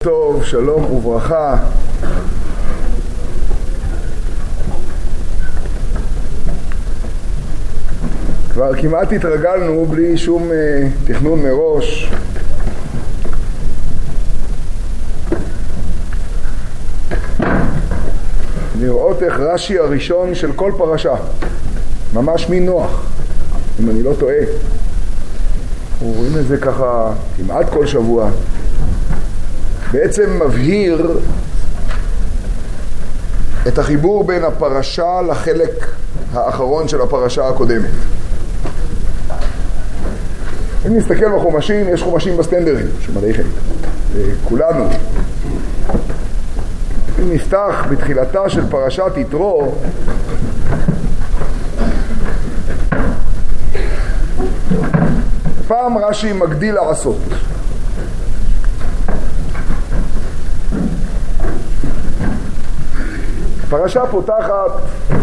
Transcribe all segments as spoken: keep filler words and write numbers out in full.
טוב, שלום וברכה. כבר כמעט התרגלנו בלי שום uh, תכנון מראש. לראות איך רש"י הראשון של כל פרשה, ממש מנוח, אם אני לא טועה. אנחנו רואים את זה ככה כמעט כל שבוע. בעצם מבהיר את החיבור בין הפרשה לחלק האחרון של הפרשה הקודמת. אם נסתכל בחומשים, יש חומשים בסטנדרים שמלאיכם, כולנו. אם נפתח בתחילתה של פרשת יתרו, פעם רש"י מגדיל לעשות. פרשה פותחת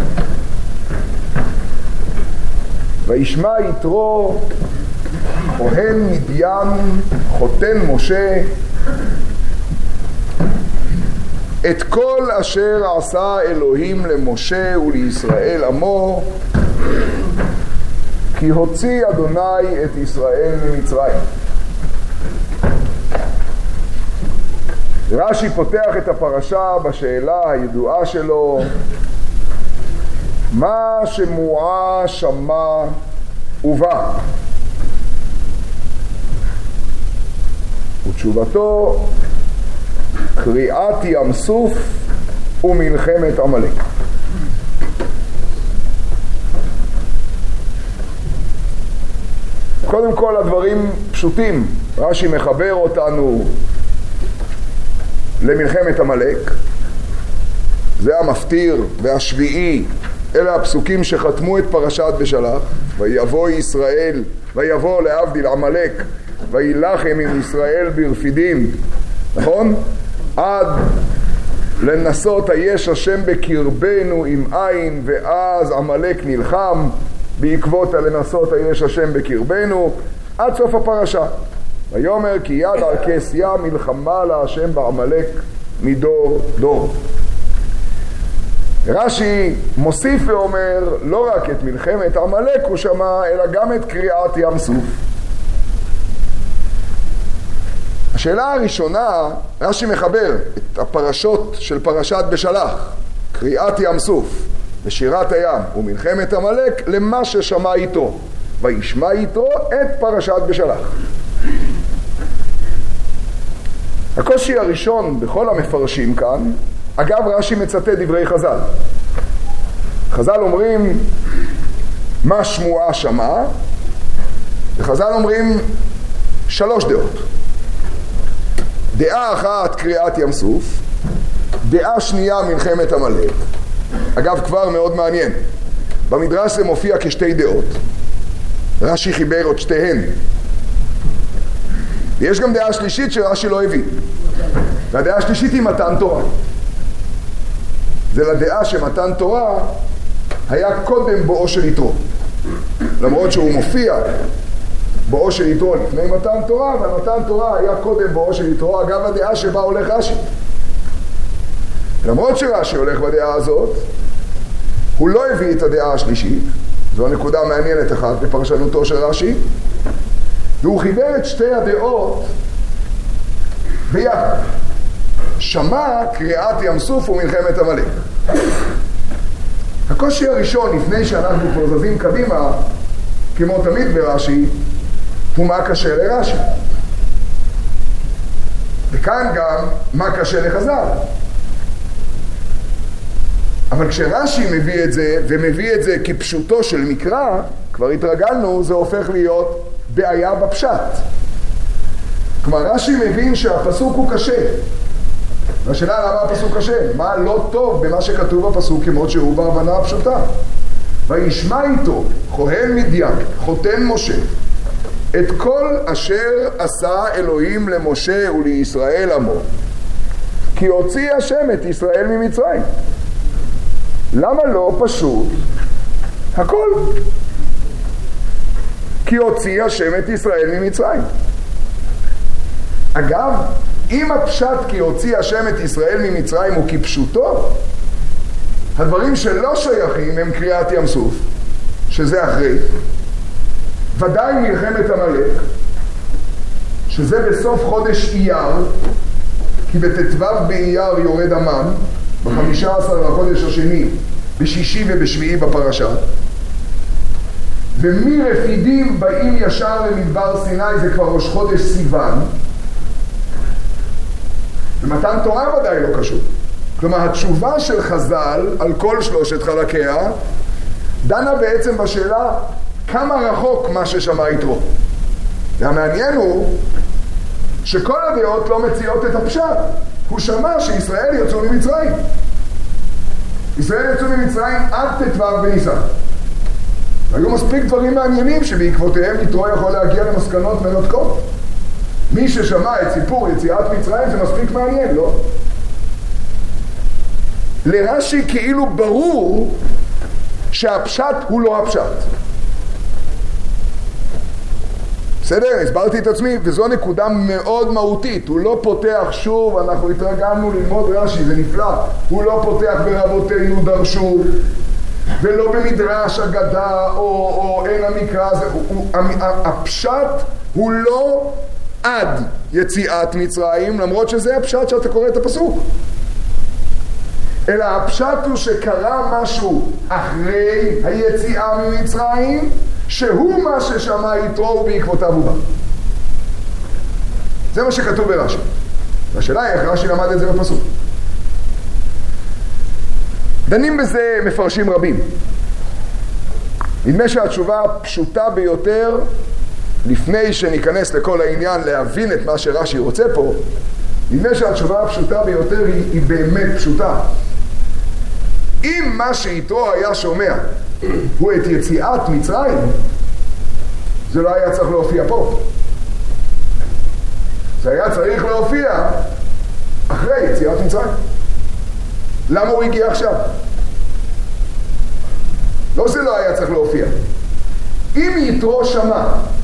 וישמע יתרו כהן מדיין חותן משה את כל אשר עשה אלוהים למשה ולישראל עמו, כי הוציא אדוני את ישראל ממצרים. רש"י פותח את הפרשה בשאלה הידועה שלו, מה שמועה שמע ובא? ותשובתו, קריעת ים סוף ומלחמת עמלק. קודם כל הדברים פשוטים. רש"י מחבר אותנו למלחמת עמלק. זה המפטיר והשביעי. אלה הפסוקים שחתמו את פרשת בשלח. ויבוא ישראל, ויבוא להבדיל עמלק, וילחם עם ישראל ברפידים. נכון? עד לנסות היש השם בקרבנו עם עין, ואז עמלק נלחם בעקבות הלנסות היש השם בקרבנו, עד סוף הפרשה. ויאמר כי יד על כס ים מלחמה להשם בעמלק מדור דור. רש"י מוסיף ואומר לא רק את מלחמת עמלק הוא שמע, אלא גם את קריעת ים סוף. השאלה הראשונה, רש"י מחבר את הפרשות של פרשת בשלח, קריעת ים סוף ושירת הים ומלחמת עמלק, למה ששמע איתו. וישמע איתו את פרשת בשלח. הקושי הראשון בכל המפרשים כאן, אגב רש"י מצטט דברי חז"ל. חז"ל אומרים מה שמועה שמע, וחז"ל אומרים שלוש דעות. דעה אחת קריעת ים סוף, דעה שנייה מלחמת עמלק. אגב כבר מאוד מעניין, במדרש זה מופיע כשתי דעות, רש"י חיבר עוד שתיהן. ויש גם דעה שלישית שרש"י לא הביא, והדעה השלישית היא מתן תורה. זה לדעה שמתן תורה היה קודם בואו של יתרו, למרות שהוא מופיע בואו של יתרו לפני מתן תורה, ומתן תורה היה קודם בואו של יתרו. אגב הדעה שבה הולך רש"י, למרות שרש"י הולך בדעה הזאת, הוא לא הביא את הדעה השלישית. זו הנקודה מעניינת אחת בפרשנותו של רש"י, והוא חיבר את שתי הדעות ביחד. שמע קריעת ים סוף ומלחמת עמלק. הקושי הראשון, לפני שאנחנו כבר זזים קדימה, כמו תמיד ברש"י, הוא מה קשה לרש"י. וכאן גם מה קשה לחז"ל. אבל כשרש"י מביא את זה, ומביא את זה כפשוטו של מקרא, כבר התרגלנו, זה הופך להיות בעיה בפשט. כלומר רש"י מבין שהפסוק הוא קשה. והשאלה למה הפסוק קשה? מה לא טוב במה שכתוב בפסוק כמות שהוא בהבנה הפשוטה? וישמע איתו כהן מדיין חותן משה את כל אשר עשה אלוהים למשה ולישראל עמו, כי הוציא השם את ישראל ממצרים. למה לא פשוט הכל? כי הוציא השם את ישראל ממצרים. אגב, אם הפשט כי הוציא השם את ישראל ממצרים הוא כפשוטו, הדברים שלא שייכים הם קריאת ים סוף, שזה אחרי, ודאי מלחמת עמלק, שזה בסוף חודש אייר, כי בט"ו באייר יורד המן, ב-חמישה עשר לחודש השני, בשישי ובשביעי בפרשה, ומרפידים באים ישר למדבר סיני, זה כבר ראש חודש סיוון, ומתן תורה ודאי לא קשור. כלומר, התשובה של חז"ל על כל שלושת חלקיה, דנה בעצם בשאלה כמה רחוק מה ששמע יתרו. והמעניין הוא שכל הדעות לא מציעות את הפשט. הוא שמע שישראל יצאו ממצרים. ישראל יצאו ממצרים עד ט"ו בניסן. היו מספיק דברים מעניינים שבעקבותיהם יתרו יכול להגיע למסקנות מנותקות. מי ששמע את סיפור יציאת מצרים זה מספיק מעניין, לא? לרש"י כאילו ברור שהפשט הוא לא הפשט. בסדר? הסברתי את עצמי, וזו נקודה מאוד מהותית. הוא לא פותח שוב, אנחנו התרגלנו ללמוד רש"י, זה נפלא. הוא לא פותח ברבותינו דרשו, ולא במדרש אגדה או, או אין המקרא הזה. הוא, הוא, הפשט הוא לא עד יציאת מצרים, למרות שזה הפשט שאתה קורא את הפסוק. אלא הפשט הוא שקרה משהו אחרי היציאה ממצרים, שהוא מה ששמע יתרו ובעקבותיו הוא בא. זה מה שכתוב ברש"י. והשאלה היא איך רש"י למד את זה בפסוק. דנים בזה מפרשים רבים. נדמה שהתשובה הפשוטה ביותר, לפני שניכנס לכל העניין להבין את מה שרש"י רוצה פה, נדמה שהתשובה הפשוטה ביותר היא, היא באמת פשוטה. אם מה שיתרו היה שומע הוא את יציאת מצרים, זה לא היה צריך להופיע פה. זה היה צריך להופיע אחרי יציאת מצרים. למה הוא הגיע עכשיו? לא זה לא היה צריך להופיע. אם יתרו שמע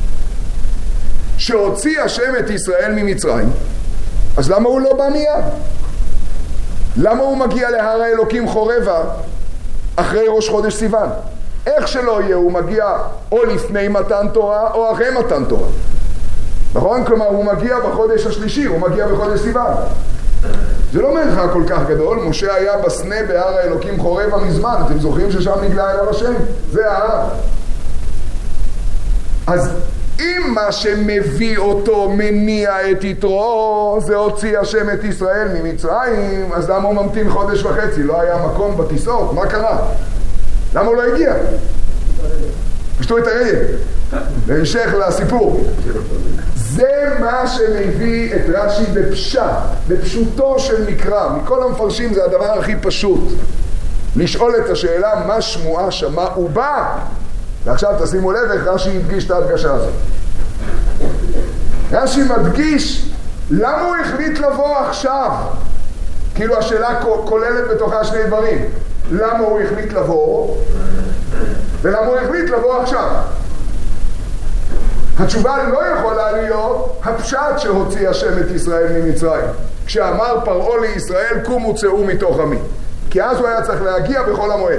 שהוציא השם את ישראל ממצרים, אז למה הוא לא בא מיד? למה הוא מגיע להר האלוקים חורבה אחרי ראש חודש סיוון? איך שלא יהיה, הוא מגיע או לפני מתן תורה או אחרי מתן תורה. נכון? כלומר, הוא מגיע בחודש השלישי, הוא מגיע בחודש סיוון. זה לא מרחק כל כך גדול. משה היה בסנה בהר האלוקים חורבה מזמן. אתם זוכרים ששם נגלה אליו השם? זה ההר. אז אם מה שמביא אותו מניע את יתרו זה הוציא השם את ישראל ממצרים, אז למה הוא ממתין חודש וחצי? לא היה מקום בטיסות? מה קרה? למה הוא לא הגיע? פשטו את הרגל. בהמשך לסיפור. זה מה שמביא את רש"י בפשט, בפשוטו של מקרא. מכל המפרשים זה הדבר הכי פשוט. לשאול את השאלה מה שמועה שמע ובא. ועכשיו תשימו לב איך רש"י הדגיש את ההדגשה הזאת. רש"י מדגיש למה הוא החליט לבוא עכשיו. כאילו השאלה כוללת בתוכה שני דברים. למה הוא החליט לבוא ולמה הוא החליט לבוא עכשיו. התשובה לא יכולה להיות הפשט שהוציא השם את ישראל ממצרים. כשאמר פרעה לישראל קומו צאו מתוך עמי. כי אז הוא היה צריך להגיע בכל המועד.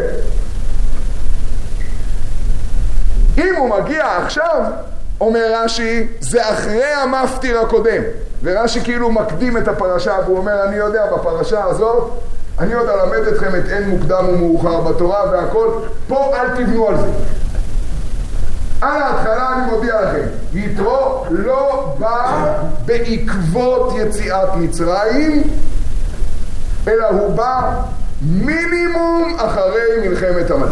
אם הוא מגיע עכשיו, אומר רש"י, זה אחרי המפטיר הקודם. ורש"י כאילו מקדים את הפרשה, והוא אומר, אני יודע, בפרשה הזאת, אני עוד אלמד אתכם את אין מוקדם ומאוחר בתורה והכל, פה אל תבנו על זה. על ההתחלה אני מודיע לכם, יתרו לא בא בעקבות יציאת מצרים, אלא הוא בא מינימום אחרי מלחמת עמלק.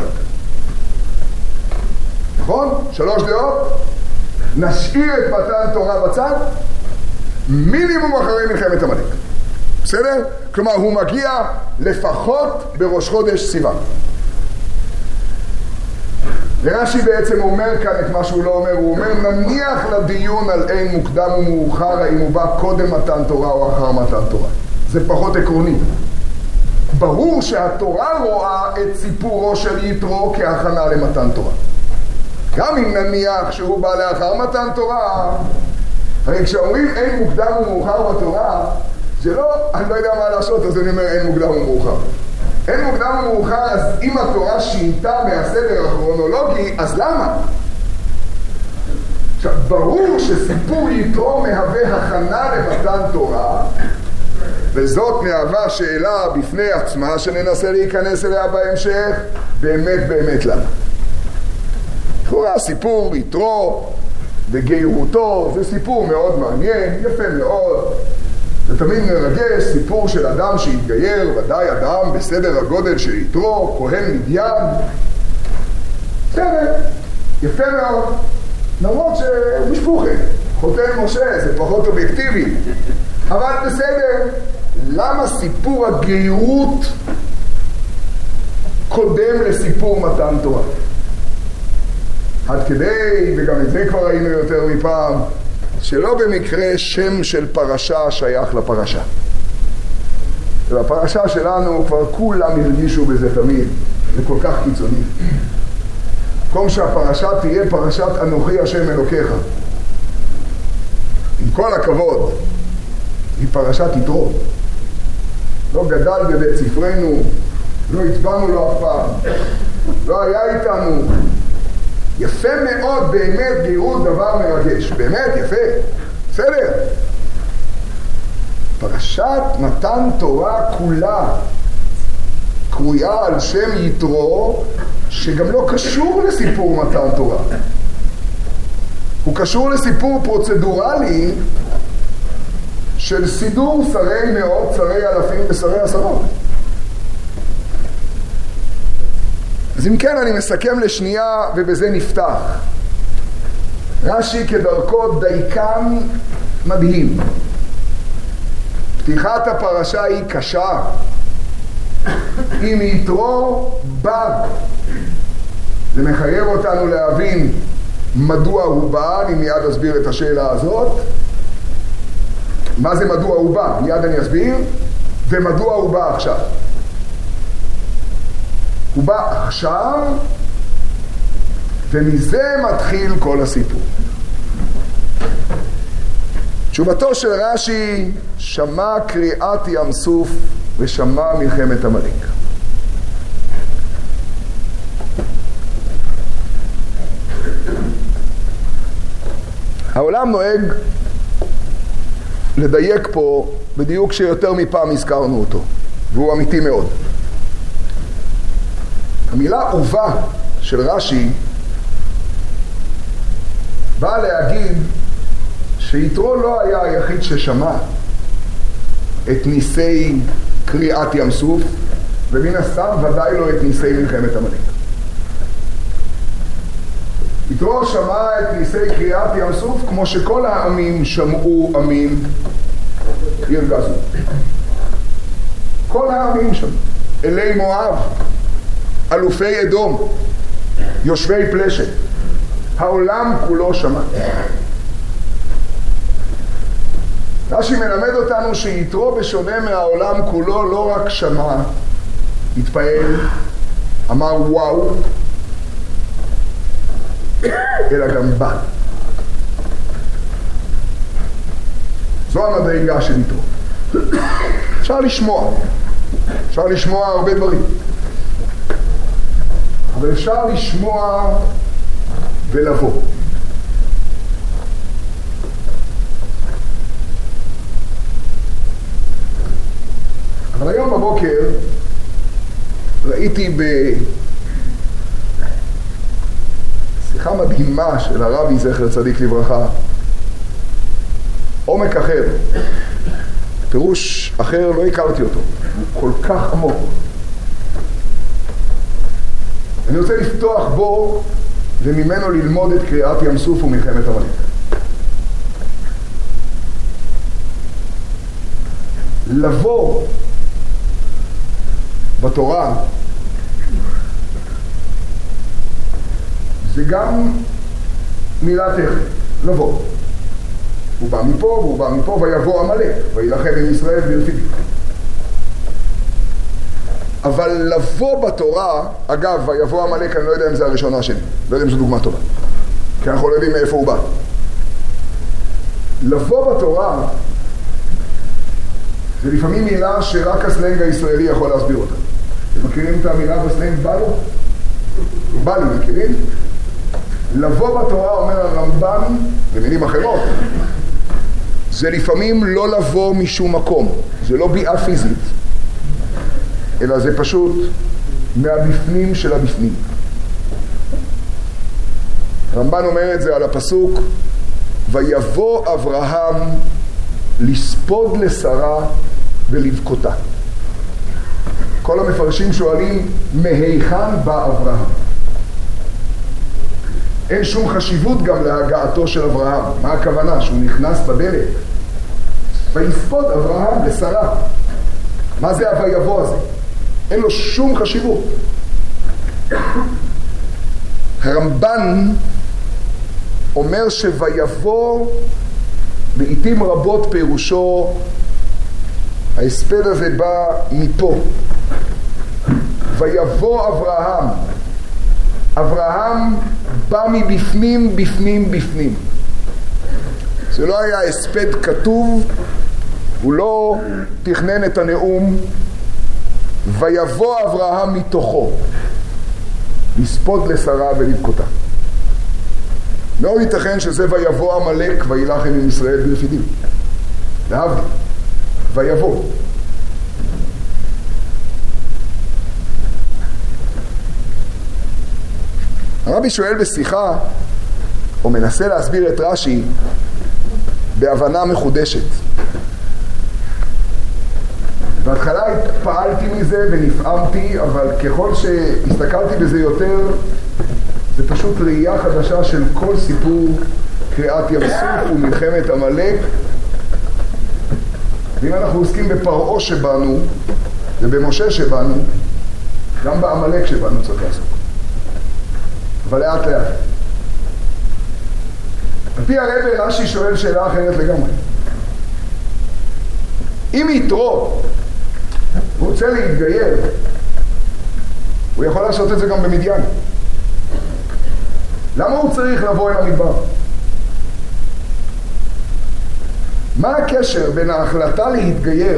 נכון? שלוש דעות. נשאיר את מתן תורה בצד, מינימום אחרי מלחמת עמלק. בסדר? כלומר, הוא מגיע לפחות בראש חודש סיוון. ורש"י בעצם אומר כאן את מה שהוא לא אומר. הוא אומר, נניח לדיון על אין מוקדם ומאוחר, האם הוא בא קודם מתן תורה או אחר מתן תורה. זה פחות עקרוני. ברור שהתורה רואה את סיפורו של יתרו כהכנה למתן תורה. גם אם נניח שהוא בא לאחר מתן תורה, הרי כשאומרים אין מוקדם ומאוחר בתורה, זה לא, אני לא יודע מה לעשות, אז אני אומר אין מוקדם ומאוחר. אין מוקדם ומאוחר, אז אם התורה שינתה מהסדר הכרונולוגי, אז למה? עכשיו, ברור שסיפור יתרו מהווה הכנה למתן תורה, וזאת מהווה שאלה בפני עצמה שננסה להיכנס אליה בהמשך, באמת באמת למה. תורה, סיפור יתרו וגאירותו, זה סיפור מאוד מעניין, יפה מאוד. זה תמיד מרגש, סיפור של אדם שהתגייר, ודאי אדם בסדר הגודל של יתרו, כהן מדיין. בסדר, יפה מאוד. למרות שהוא משפוחה, חותן משה, זה פחות אובייקטיבי. אבל בסדר, למה סיפור הגאירות קודם לסיפור מתן תורה? עד כדי, וגם את זה כבר ראינו יותר מפעם, שלא במקרה שם של פרשה שייך לפרשה. ובפרשה שלנו כבר כולם הרגישו בזה תמיד, זה כל כך קיצוני. במקום שהפרשה תהיה פרשת אנוכי השם אלוקיך, עם כל הכבוד, היא פרשת יתרו. לא גדל בבית ספרנו, לא הצבענו לו אף פעם, לא היה איתנו. יפה מאוד, באמת גאירות דבר מרגש, באמת יפה, בסדר. פרשת מתן תורה כולה קרויה על שם יתרו, שגם לא קשור לסיפור מתן תורה. הוא קשור לסיפור פרוצדורלי של סידור שרי מאות, שרי אלפים ושרי עשרות. אז אם כן אני מסכם לשנייה ובזה נפתח. רש"י כדרכו דייקן מדהים. פתיחת הפרשה היא קשה. אם יתרו בא, זה מחייב אותנו להבין מדוע הוא בא. אני מיד אסביר את השאלה הזאת. מה זה מדוע הוא בא? מיד אני אסביר. ומדוע הוא בא עכשיו? הוא בא עכשיו, ומזה מתחיל כל הסיפור. תשובתו של רש"י, שמע קריאת ים סוף ושמע מלחמת עמלק. העולם נוהג לדייק פה בדיוק שיותר מפעם הזכרנו אותו, והוא אמיתי מאוד. המילה ובא של רש"י באה להגיד שיתרו לא היה היחיד ששמע את ניסי קריאת ים סוף, ומן הסתם ודאי לא את ניסי מלחמת עמלק. יתרו שמע את ניסי קריאת ים סוף כמו שכל העמים שמעו עמים ירגזו. כל העמים שמעו. אלי מואב, אלופי אדום, יושבי פלשת, העולם כולו שמע. רש"י מלמד אותנו שיתרו בשונה מהעולם כולו לא רק שמע, התפעל, אמר וואו, אלא גם בא. זו המדרגה של יתרו. אפשר לשמוע, אפשר לשמוע הרבה דברים, אבל אפשר לשמוע ולבוא. אבל היום בבוקר ראיתי בשיחה מדהימה של הרבי זכר צדיק לברכה עומק אחר, פירוש אחר, לא הכרתי אותו, הוא כל כך עמוק. אני רוצה לפתוח בו וממנו ללמוד את קריאת ים סוף ומלחמת עמלק. לבוא בתורה זה גם מילה טכנית, לבוא. הוא בא מפה והוא בא מפה ויבוא עמלק וילחם עם ישראל וירתיע. אבל לבוא בתורה, אגב, ויבוא עמלק, אני לא יודע אם זה הראשונה שלי, לא יודע אם זו דוגמה טובה, כי אנחנו לא יודעים מאיפה הוא בא. לבוא בתורה זה לפעמים מילה שרק הסלנג הישראלי יכול להסביר אותה. אתם מכירים את המילה בסלנג בא לו? בא לי, מכירים? לבוא בתורה, אומר הרמב"ן, במילים אחרות, זה לפעמים לא לבוא משום מקום. זה לא ביעה פיזית, אלא זה פשוט מהבפנים של הבפנים. הרמב"ן אומר את זה על הפסוק, ויבוא אברהם לספוד לשרה ולבכותה. כל המפרשים שואלים, מהיכן בא אברהם? אין שום חשיבות גם להגעתו של אברהם. מה הכוונה? שהוא נכנס בדלת. ויספוד אברהם לשרה. מה זה הויבוא הזה? אין לו שום חשיבות. הרמב"ן אומר שויבוא לעתים רבות פירושו, ההספד הזה בא מפה. ויבוא אברהם. אברהם בא מבפנים, בפנים, בפנים. זה לא היה הספד כתוב, הוא לא תכנן את הנאום. ויבוא אברהם מתוכו, לספוד לשרה ולבכותה. מאוד ייתכן שזה ויבוא עמלק וילחם עם ישראל ברפידים. להבדיל. ויבוא. הרבי שואל בשיחה, או מנסה להסביר את רש"י, בהבנה מחודשת. בהתחלה התפעלתי מזה ונפעמתי, אבל ככל שהסתכלתי בזה יותר, זה פשוט ראייה חדשה של כל סיפור קריאת ים סוף ומלחמת עמלק. ואם אנחנו עוסקים בפרעה שבנו ובמשה שבנו, גם בעמלק שבנו צריך לעסוק. אבל לאט לאט. על פי הרבי רש"י שואל שאלה אחרת לגמרי. אם יתרו רוצה להתגייר, הוא יכול לעשות את זה גם במדיין. למה הוא צריך לבוא אל המדבר? מה הקשר בין ההחלטה להתגייר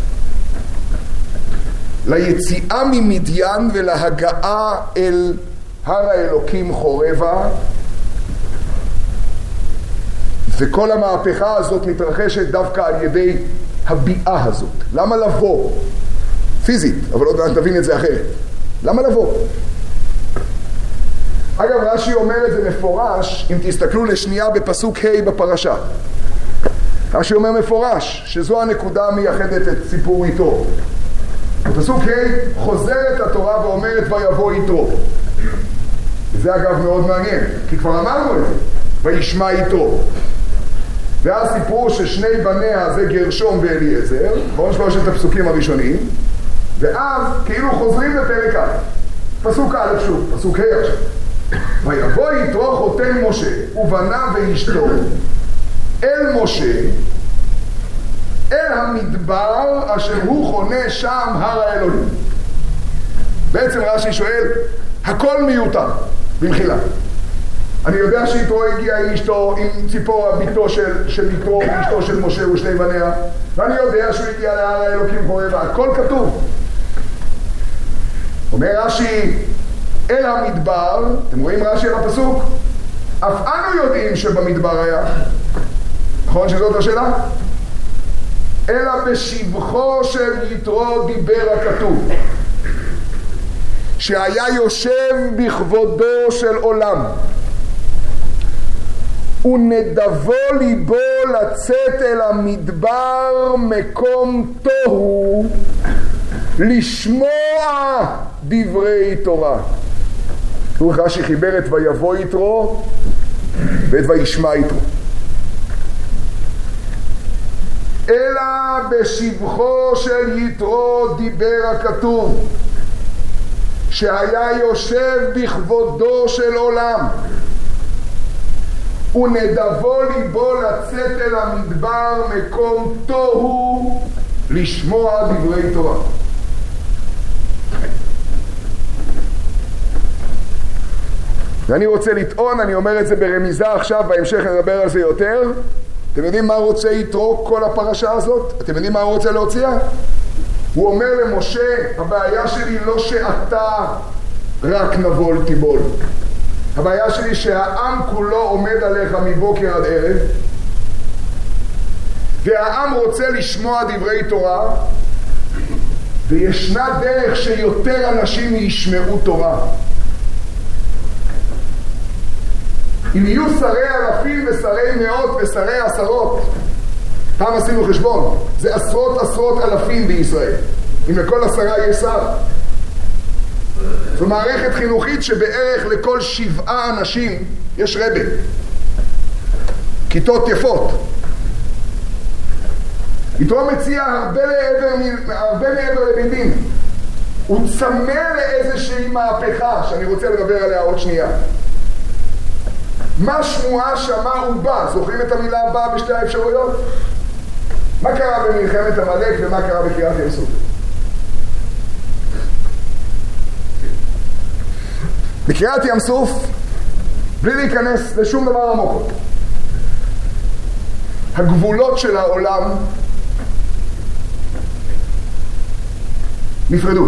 ליציאה ממדיין ולהגעה אל הר האלוקים חורבה? וכל המהפכה הזאת מתרחשת דווקא על ידי הביאה הזאת. למה לבוא? פיזית, אבל עוד מעט תבין את זה אחרת. למה לבוא? אגב, רש"י אומר את זה מפורש, אם תסתכלו לשנייה בפסוק ה' בפרשה. רש"י אומר מפורש, שזו הנקודה המייחדת את סיפור יתרו. בפסוק ה' חוזרת התורה ואומרת ויבוא יתרו. וזה אגב מאוד מעניין, כי כבר אמרנו את זה, וישמע יתרו. ואז סיפור ששני בניה זה גרשום ואליעזר, בואו שלושת הפסוקים הראשונים, ואז כאילו חוזרים לפרק א', פסוק א' שוב, פסוק ה' עכשיו. ויבוא יתרו חותן משה ובנה ואשתו אל משה אל המדבר אשר הוא חונה שם הר האלוהים. בעצם רש"י שואל, הכל מיותר במחילה. אני יודע שיתרו הגיע אשתו עם ציפורה ביתו של, של יתרו ואשתו של משה ושני בניה, ואני יודע שהוא הגיע להר האלוקים חורבה, הכל כתוב. אומר רש"י אל המדבר, אתם רואים רש"י על הפסוק? אף אנו יודעים שבמדבר היה. נכון שזאת השאלה? אלא בשבחו של יתרו דיבר הכתוב, שהיה יושב בכבודו של עולם, ונדבו ליבו לצאת אל המדבר מקום תוהו, לשמוע דברי תורה. הוא רש"י חיבר את ויבוא יתרו ואת וישמע יתרו. אלא בשבחו של יתרו דיבר הכתוב, שהיה יושב בכבודו של עולם, ונדבו ליבו לצאת אל המדבר מקום תוהו, לשמוע דברי תורה. ואני רוצה לטעון, אני אומר את זה ברמיזה עכשיו, בהמשך נדבר על זה יותר, אתם יודעים מה רוצה יתרו כל הפרשה הזאת? אתם יודעים מה הוא רוצה להוציאה? הוא אומר למשה, הבעיה שלי לא שאתה רק נבול תיבול. הבעיה שלי שהעם כולו עומד עליך מבוקר עד ערב, והעם רוצה לשמוע דברי תורה, וישנה דרך שיותר אנשים ישמעו תורה. אם יהיו שרי אלפים ושרי מאות ושרי עשרות, פעם עשינו חשבון, זה עשרות עשרות אלפים בישראל, אם לכל עשרה יש שר. זו מערכת חינוכית שבערך לכל שבעה אנשים יש רבי, כיתות יפות. יתרו מציע הרבה, לעבר, הרבה מעבר לבינים. הוא צמא לאיזושהי מהפכה שאני רוצה לדבר עליה עוד שנייה. מה שמועה שמה ובא? זוכרים את המילה הבאה בשתי האפשרויות? מה קרה במלחמת עמלק ומה קרה בקריעת ים סוף? בקריעת ים סוף, בלי להיכנס לשום דבר עמוק, הגבולות של העולם נפרדו.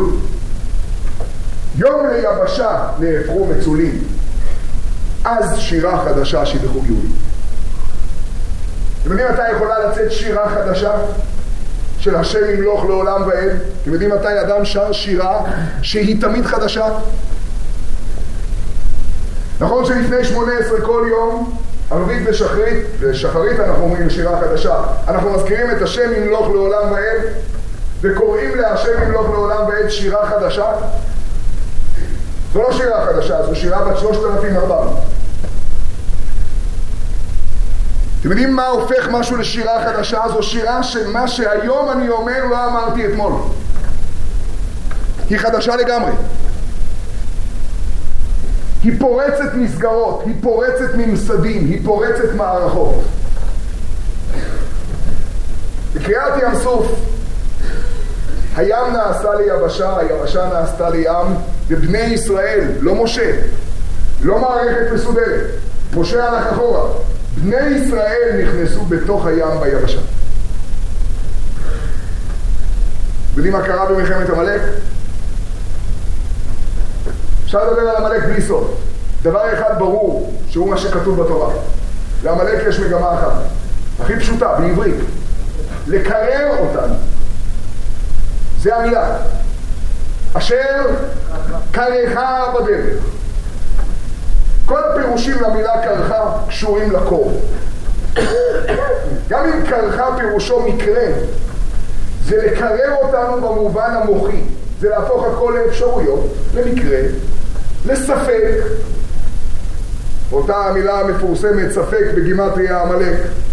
יום ליבשה נהפכו מצולים, אז שירה חדשה שידחו גאולים. אתם יודעים מתי יכולה לצאת שירה חדשה של השם ימלוך לעולם ועד? אתם יודעים מתי אדם שר שירה שהיא תמיד חדשה? נכון שלפני שמונה עשרה כל יום, ערבית ושחרית, ושחרית אנחנו אומרים שירה חדשה, אנחנו מזכירים את השם ימלוך לעולם ועד, וקוראים להשם ימלוך לעולם ועד שירה חדשה. זו לא שירה חדשה, זו שירה בת שלושת אלפים וארבע מאות. אתם יודעים מה הופך משהו לשירה חדשה? זו שירה שמה שהיום אני אומר לא אמרתי אתמול. היא חדשה לגמרי. היא פורצת מסגרות, היא פורצת ממסדים, היא פורצת מערכות. בקריעת ים סוף, הים נעשה לי יבשה, היבשה נעשתה לי ים, ובני ישראל, לא משה, לא מערכת מסודרת, משה הלך אחורה, בני ישראל נכנסו בתוך הים ביבשה. יודעים מה קרה במלחמת עמלק? אפשר לדבר על עמלק בלי סוף. דבר אחד ברור, שהוא מה שכתוב בתורה. לעמלק יש מגמה אחת, הכי פשוטה, בעברית. לקרר אותנו. זה המילה. אשר קרחה בדרך. כל הפירושים למילה קרחה קשורים לקור. גם אם קרחה פירושו מקרה, זה לקרר אותנו במובן המוחי. זה להפוך הכל לאפשרויות, למקרה, לספק. אותה המילה המפורסמת, ספק בגימטריה עמלק.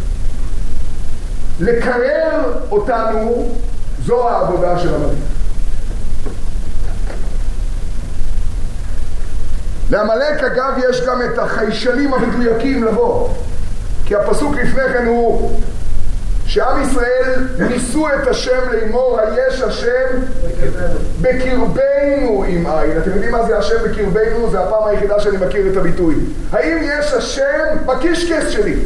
לקרר אותנו, זו העבודה של עמלק. לעמלק אגב יש גם את החיישנים המדויקים לבוא, כי הפסוק לפני כן הוא שעם ישראל ניסו את השם לאמור היש השם בקרבנו עם עין. אתם יודעים מה זה השם בקרבנו? זה הפעם היחידה שאני מכיר את הביטוי. האם יש השם בקישקס שלי?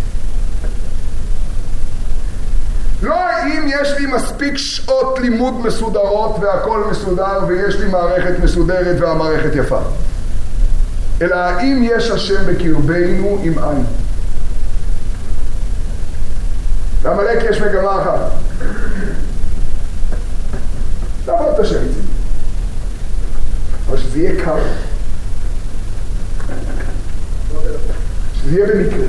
לא האם יש לי מספיק שעות לימוד מסודרות והכל מסודר ויש לי מערכת מסודרת והמערכת יפה, אלא האם יש השם בקרבנו עם עין. לעמלק יש מגמה אחת, לעבוד את השם איתי, אבל שזה יהיה קר, שזה יהיה במקרה.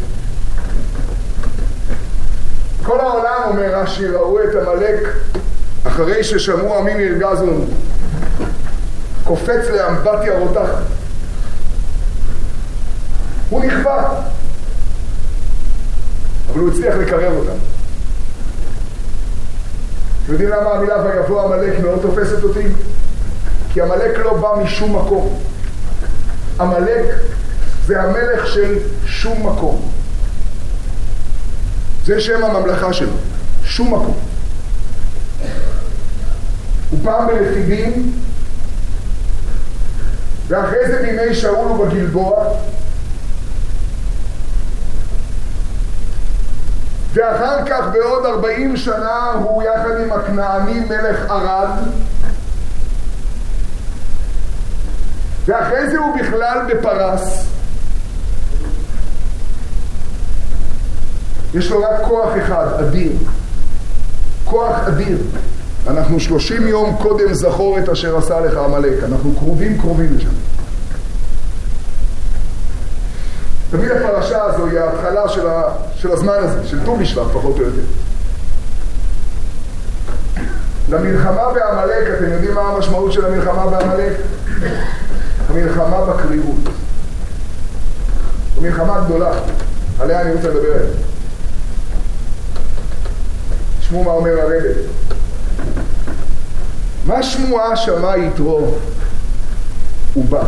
כל העולם, אומר רש"י, ראו את עמלק אחרי ששמעו עמים ירגזון, קופץ לאמבטיה רותחת. הוא נכווה, אבל הוא הצליח לקרב אותם. אתם יודעים למה המילה ויבוא עמלק מאוד תופסת אותי? כי עמלק לא בא משום מקום. עמלק זה המלך של שום מקום. זה שם הממלכה שלו, שום מקום. הוא פעם ברפידים, ואחרי זה בימי שאול ובגלבוע, ואחר כך בעוד ארבעים שנה הוא יחד עם הכנעני מלך ערד, ואחרי זה הוא בכלל בפרס. יש לו רק כוח אחד, אדיר. כוח אדיר. אנחנו שלושים יום קודם זכור את אשר עשה לך עמלק. אנחנו קרובים קרובים לשם. תמיד הפרשה הזו היא ההתחלה של, ה... של הזמן הזה, של ט"ו בשבט פחות או יותר. למלחמה בעמלק, אתם יודעים מה המשמעות של המלחמה בעמלק? המלחמה בקרירות. זו מלחמה גדולה, עליה אני רוצה לדבר עליה. תשמעו מה אומר הרב. מה שמועה שמע יתרו? הוא בא.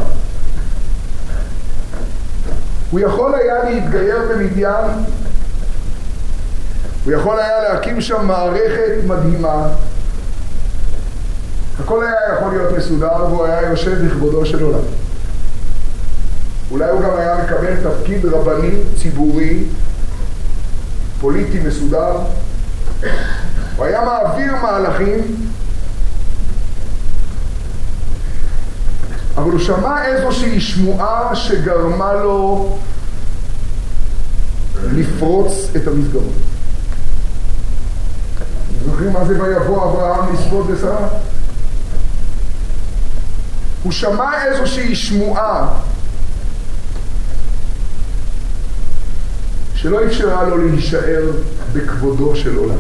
הוא יכול היה להתגייר במדיין, הוא יכול היה להקים שם מערכת מדהימה, הכל היה יכול להיות מסודר והוא היה יושב בכבודו של עולם. אולי הוא גם היה מקבל תפקיד רבני, ציבורי, פוליטי מסודר, הוא היה מעביר מהלכים, אבל הוא שמע איזושהי שמועה שגרמה לו לפרוץ את המסגרות. זוכרים מה זה ויבוא אברהם לספוד ושרה? הוא שמע איזושהי שמועה שלא אפשרה לו להישאר בכבודו של עולם.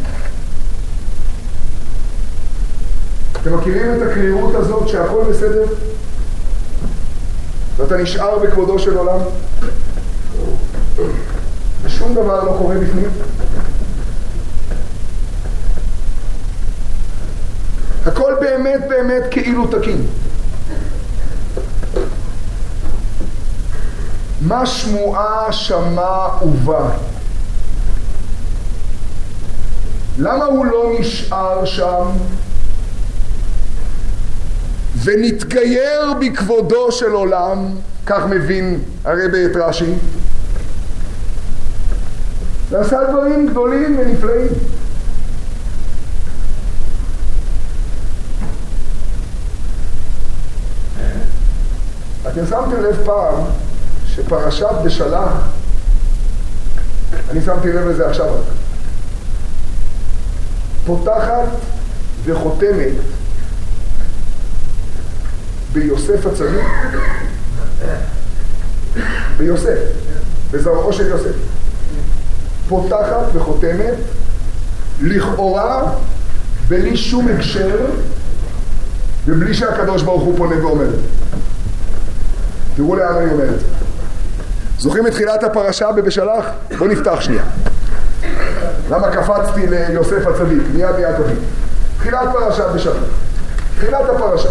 אתם מכירים את הקרירות הזאת שהכל בסדר? ואתה נשאר בכבודו של עולם? ושום דבר לא קורה בפנים? הכל באמת באמת כאילו תקין. מה שמועה שמע ובא? למה הוא לא נשאר שם ונתגייר בכבודו של עולם? כך מבין הרב את רש"י. ועשה דברים גדולים ונפלאים. אתם שמתם לב פעם שפרשת בשלח, אני שמתי לב לזה עכשיו רק, פותחת וחותמת ביוסף הצדיק, ביוסף, בזרעו של יוסף. פותחת וחותמת לכאורה בלי שום הקשר ובלי שהקדוש ברוך הוא פונה ואומר. תראו לאן אני אומר את זה. זוכרים את תחילת הפרשה בבשלח? בואו נפתח שנייה. למה קפצתי ליוסף הצדיק? מיד מיד תבין. תחילת פרשת בשלח. תחילת הפרשה.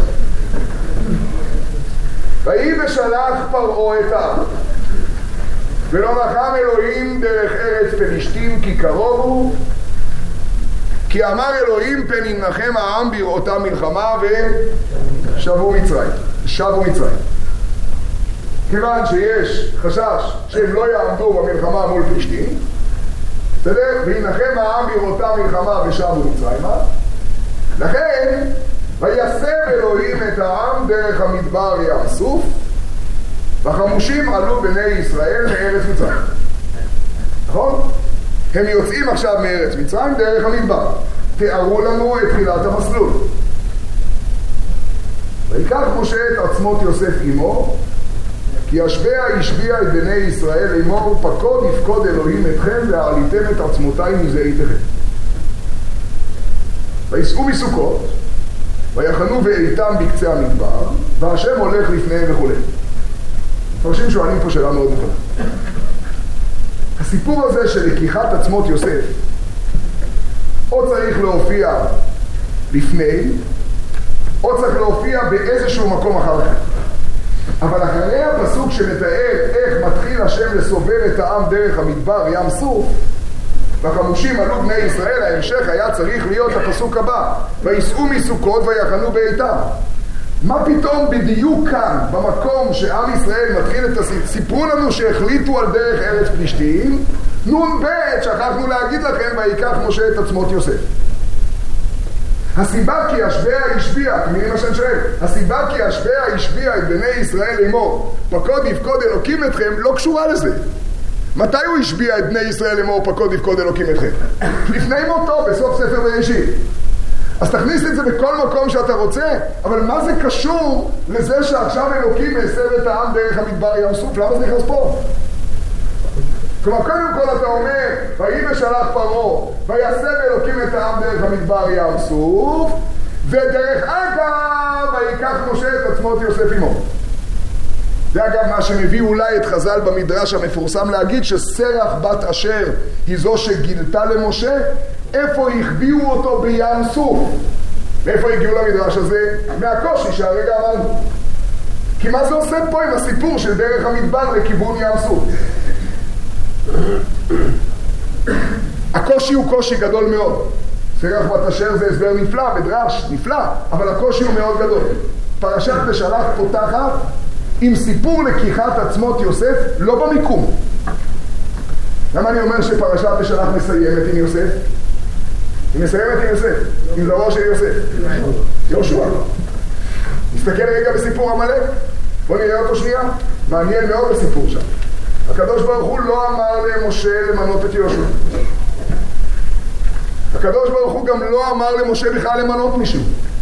ויהי בשלח פרעה את העם, ולא נחם אלוהים דרך ארץ פלישתים כי קרוב הוא, כי אמר אלוהים פן ינחם העם בראותם מלחמה ושבו מצרים. שבו מצרים. כיוון שיש חשש שהם לא יעמדו במלחמה מול פלישתים, בסדר? וינחם העם בראותם מלחמה ושבו מצרימה. לכן ויסב אלוהים את העם דרך המדבר ים סוף, והחמושים עלו בני ישראל מארץ מצרים. נכון? הם יוצאים עכשיו מארץ מצרים דרך המדבר. תיארו לנו את תחילת המסלול. ויקח משה את עצמות יוסף עמו, כי ישבע השביע את בני ישראל לאמור, פקוד יפקוד אלוהים אתכם ועליתם את עצמותיי מזיתיכם. ויסעו מסוכות ויחנו ואיתם בקצה המדבר, והשם הולך לפניהם וכו'. מפרשים שואלים פה שאלה מאוד נכונה. הסיפור הזה של לקיחת עצמות יוסף או צריך להופיע לפני או צריך להופיע באיזשהו מקום אחר כך. אבל אחרי הפסוק שמתאר איך מתחיל השם לסובב את העם דרך המדבר ים סוף, והחמושים עלו בני ישראל, ההמשך היה צריך להיות הפסוק הבא, ויסעו מסוכות ויחנו באיתם. מה פתאום בדיוק כאן, במקום שעם ישראל מתחיל את הסיפור, סיפרו לנו שהחליטו על דרך ארץ פלישתים, נון ב' שכחנו להגיד לכם, ויקח משה את עצמות יוסף. הסיבה כי השבע השביע, תמידים מה שאני שואל, הסיבה כי השבע השביע את בני ישראל לאמור, פקוד יפקוד אלוקים אתכם, לא קשורה לזה. מתי הוא השביע את בני ישראל לאמור, פקוד יפקוד אלוקים אתכם? לפני מותו, בסוף ספר בראשית. אז תכניס את זה בכל מקום שאתה רוצה, אבל מה זה קשור לזה שעכשיו אלוקים הסב את העם דרך המדבר ים סוף? למה זה נכנס פה? כלומר, קודם כל אתה אומר, ויהי ושלח פרעה, ויסב אלוקים את העם דרך המדבר ים סוף, ודרך אגב, ויקח משה את עצמות יוסף עמו. זה אגב מה שמביא אולי את חז"ל במדרש המפורסם להגיד שסרח בת אשר היא זו שגילתה למשה, איפה החביאו אותו בים סוף? מאיפה הגיעו למדרש הזה? מהקושי שהרגע אמרנו. כי מה זה עושה פה עם הסיפור של דרך המדבר לכיוון ים סוף? הקושי הוא קושי גדול מאוד. סרח בת אשר זה הסבר נפלא, בדרש נפלא, אבל הקושי הוא מאוד גדול. פרשת בשלח פותחת עם סיפור לקיחת עצמות יוסף, לא במיקום. למה אני אומר שפרשת בשלח מסיימת עם יוסף? היא מסיימת עם יוסף, עם זרעו של יוסף. יהושע. נסתכל רגע בסיפור עמלק. בוא נראה אותו שנייה. מעניין מאוד הסיפור שם. הקדוש ברוך הוא לא אמר למשה למנות את יהושע. הקדוש ברוך הוא גם לא אמר למשה בכלל למנות מישהו.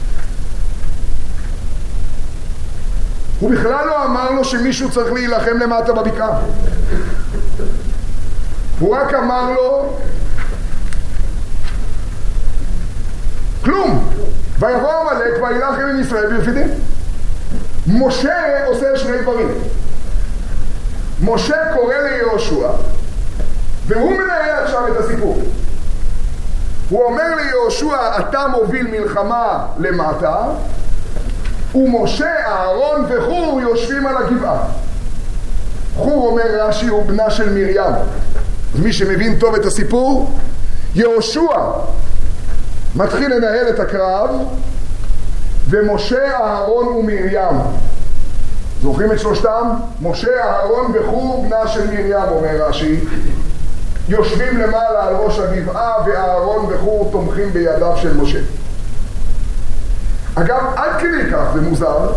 הוא בכלל לא אמר לו שמישהו צריך להילחם למטה בבקעה. הוא רק אמר לו כלום. ויבוא עמלק וילחם עם ישראל ברפידים. משה עושה שני דברים. משה קורא ליהושע והוא מנהל עכשיו את הסיפור. הוא אומר ליהושע, אתה מוביל מלחמה למטה, ומשה, אהרון וחור יושבים על הגבעה. חור, אומר רש"י, הוא בנה של מרים. מי שמבין טוב את הסיפור, יהושע מתחיל לנהל את הקרב, ומשה, אהרון ומרים. זוכרים את שלושתם? משה, אהרון וחור, בנה של מרים, אומר רש"י. יושבים למעלה על ראש הגבעה, ואהרון וחור תומכים בידיו של משה. אגב, עד כדי כך זה מוזר,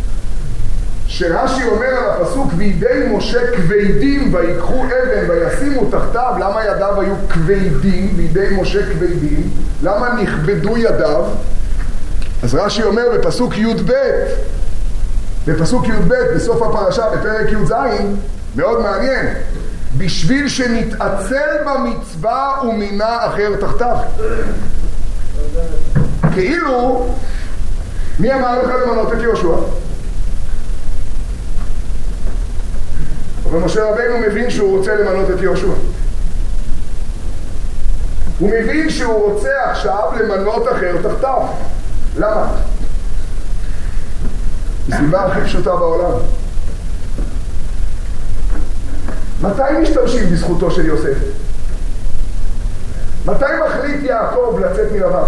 שרש"י אומר על הפסוק, וידי משה כבדים ויקחו אבן וישימו תחתיו. למה ידיו היו כבדים? וידי משה כבדים. למה נכבדו ידיו? אז רש"י אומר בפסוק י' ב', בפסוק י' ב', בסוף הפרשה, בפרק י' ז', מאוד מעניין, בשביל שנתעצל במצווה ומינה אחר תחתיו. כאילו, מי אמר לך למנות את יהושע? אבל משה רבנו מבין שהוא רוצה למנות את יהושע. הוא מבין שהוא רוצה עכשיו למנות אחר תחתיו. למה? הסיבה הכי פשוטה בעולם. מתי משתמשים בזכותו של יוסף? מתי מחליט יעקב לצאת מלבן?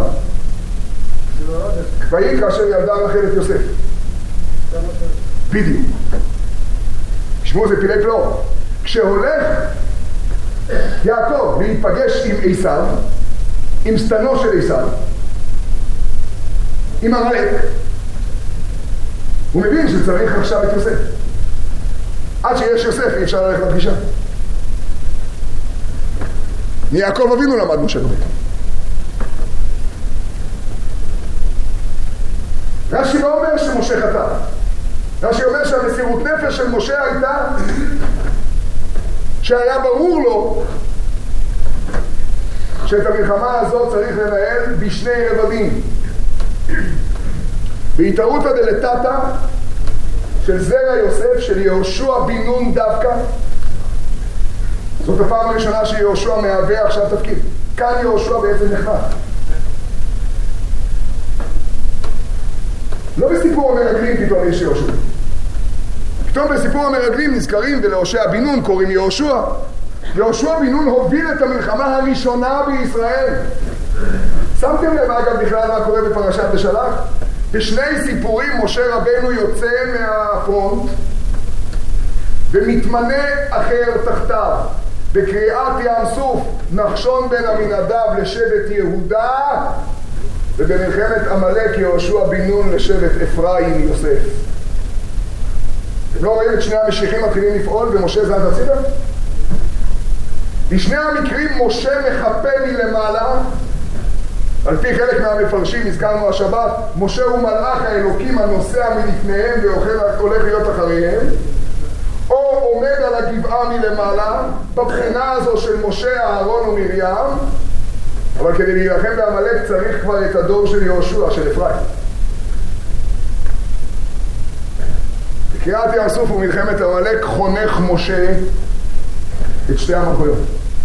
ויהי כאשר ילדה רחל את יוסף. בדיוק. תשמעו, זה פילי פלאו. כשהולך יעקב להיפגש עם עשיו, עם שטנו של עשיו, עם עמלק, הוא מבין שצריך עכשיו את יוסף. עד שיש יוסף אי אפשר ללכת לפגישה. מיעקב אבינו למד משה רבנו. רש"י לא אומר שמשה חטא. רש"י אומר שהמסירות נפש של משה הייתה שהיה ברור לו שאת המלחמה הזאת צריך לנהל בשני רבדים. בהתערותא דלתתא של זרע יוסף, של יהושע בן נון דווקא. זאת הפעם הראשונה שיהושע מהווה עכשיו תפקיד. כאן יהושע בעצם נכנס. לא בסיפור המרגלים פתאום יש יהושע. פתאום בסיפור המרגלים נזכרים ולהושע בן נון קוראים יהושע. יהושע בן נון הוביל את המלחמה הראשונה בישראל. שמתם לב אגב בכלל מה קורה בפרשת בשלח? בשני סיפורים משה רבנו יוצא מהפרונט ומתמנה אחר תחתיו. בקריאת ים סוף נחשון בן עמינדב לשבט יהודה, ובמלחמת עמלק יהושע בן נון לשבט אפרים יוסף. אתם לא רואים את שני המשיחים מתחילים לפעול ומשה זז הצידה? בשני המקרים משה מחפה מלמעלה, על פי חלק מהמפרשים, הזכרנו השבת, משה הוא מלאך האלוקים הנוסע מלפניהם והולך להיות אחריהם, או עומד על הגבעה מלמעלה, בבחינה הזו של משה, אהרון ומרים, אבל כדי להילחם בעמלק צריך כבר את הדור של יהושע, של אפרים. בקריאת ים סוף ומלחמת עמלק חונך משה את שתי המלכויות.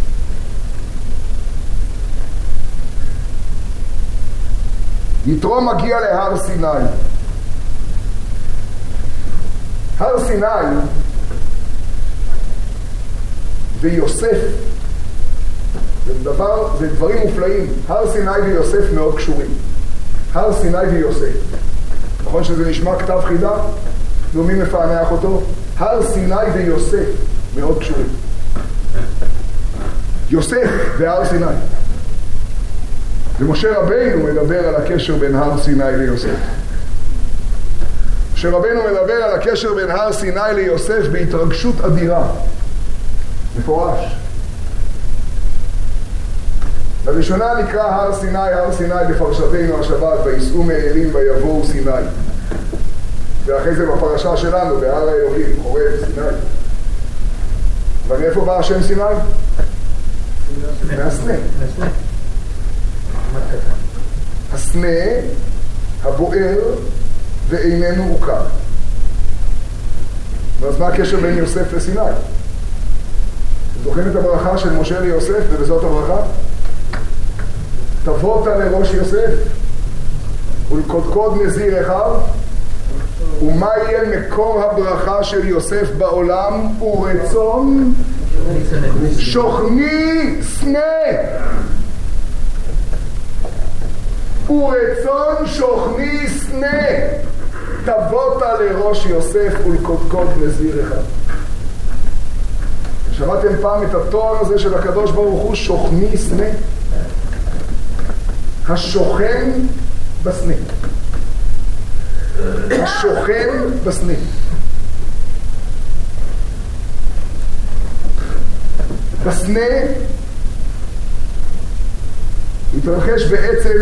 יתרו מגיע להר סיני. הר סיני ויוסף זה דבר, זה דברים מופלאים. הר סיני ויוסף מאוד קשורים. הר סיני ויוסף, נכון שזה נשמע כתב חידה? ומי מפענח אותו? הר סיני ויוסף מאוד קשורים. יוסף והר סיני. ומשה רבינו מדבר על הקשר בין הר סיני ליוסף. משה רבינו מדבר על הקשר בין הר סיני ליוסף בהתרגשות אדירה. מפורש. לראשונה נקרא הר סיני, הר סיני בפרשתנו השבת, ויסעו מאלים ויבואו סיני. ואחרי זה בפרשה שלנו, בהר האלוהים, חורב סיני. אבל מאיפה בא השם סיני? מהסנה. הסנה הבוער ואיננו עוקר. אז מה הקשר בין יוסף לסיני? אתם זוכרים את הברכה של משה ליוסף, ובזאת הברכה? תבוא אותה לראש יוסף ולקודקוד נזיר אחד, ומה יהיה מקור הברכה של יוסף בעולם? ורצון שוכני סנה. ורצון שוכני סנה. תבותה לראש יוסף ולקודקוד נזיר אחד. שמעתם פעם את התואר הזה של הקדוש ברוך הוא, שוכני סנה? השוכן בסנה. השוכן בסנה. בסנה התרחש בעצם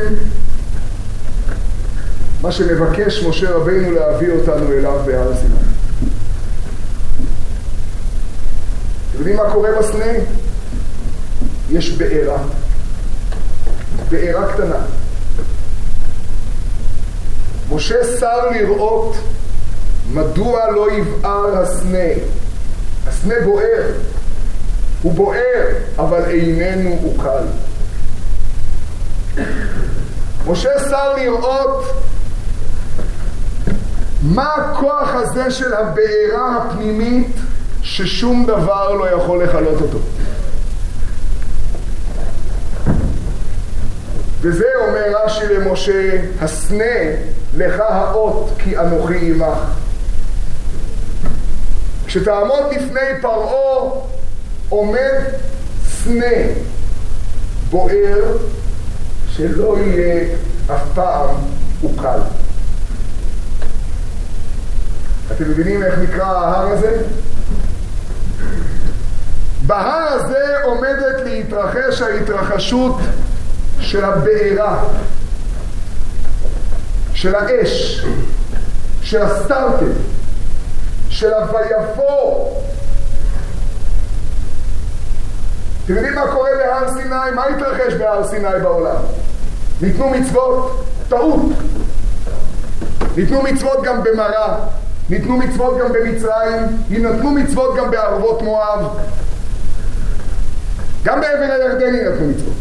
מה שמבקש משה רבינו להביא אותנו אליו בהר סיני. אתם יודעים מה קורה בסנה? יש בעירה. בעירה קטנה. משה שר לראות מדוע לא יבער הסנה. הסנה בוער. הוא בוער, אבל איננו אוכל. משה שר לראות מה הכוח הזה של הבעירה הפנימית ששום דבר לא יכול לחלות אותו. וזה אומר רש"י למשה, הסנה לך האות כי אנוכי עמך. כשתעמוד לפני פרעה עומד סנה בוער שלא יהיה אף פעם אוכל. אתם מבינים איך נקרא ההר הזה? בהר הזה עומדת להתרחש ההתרחשות של הבעירה, של האש, של הסטארטר, של הוויפו. אתם יודעים מה קורה בהר סיני? מה התרחש בהר סיני בעולם? ניתנו מצוות, טעות. ניתנו מצוות גם במראה, ניתנו מצוות גם במצרים, יינתנו מצוות גם בערבות מואב. גם בעבר הירדן יינתנו מצוות.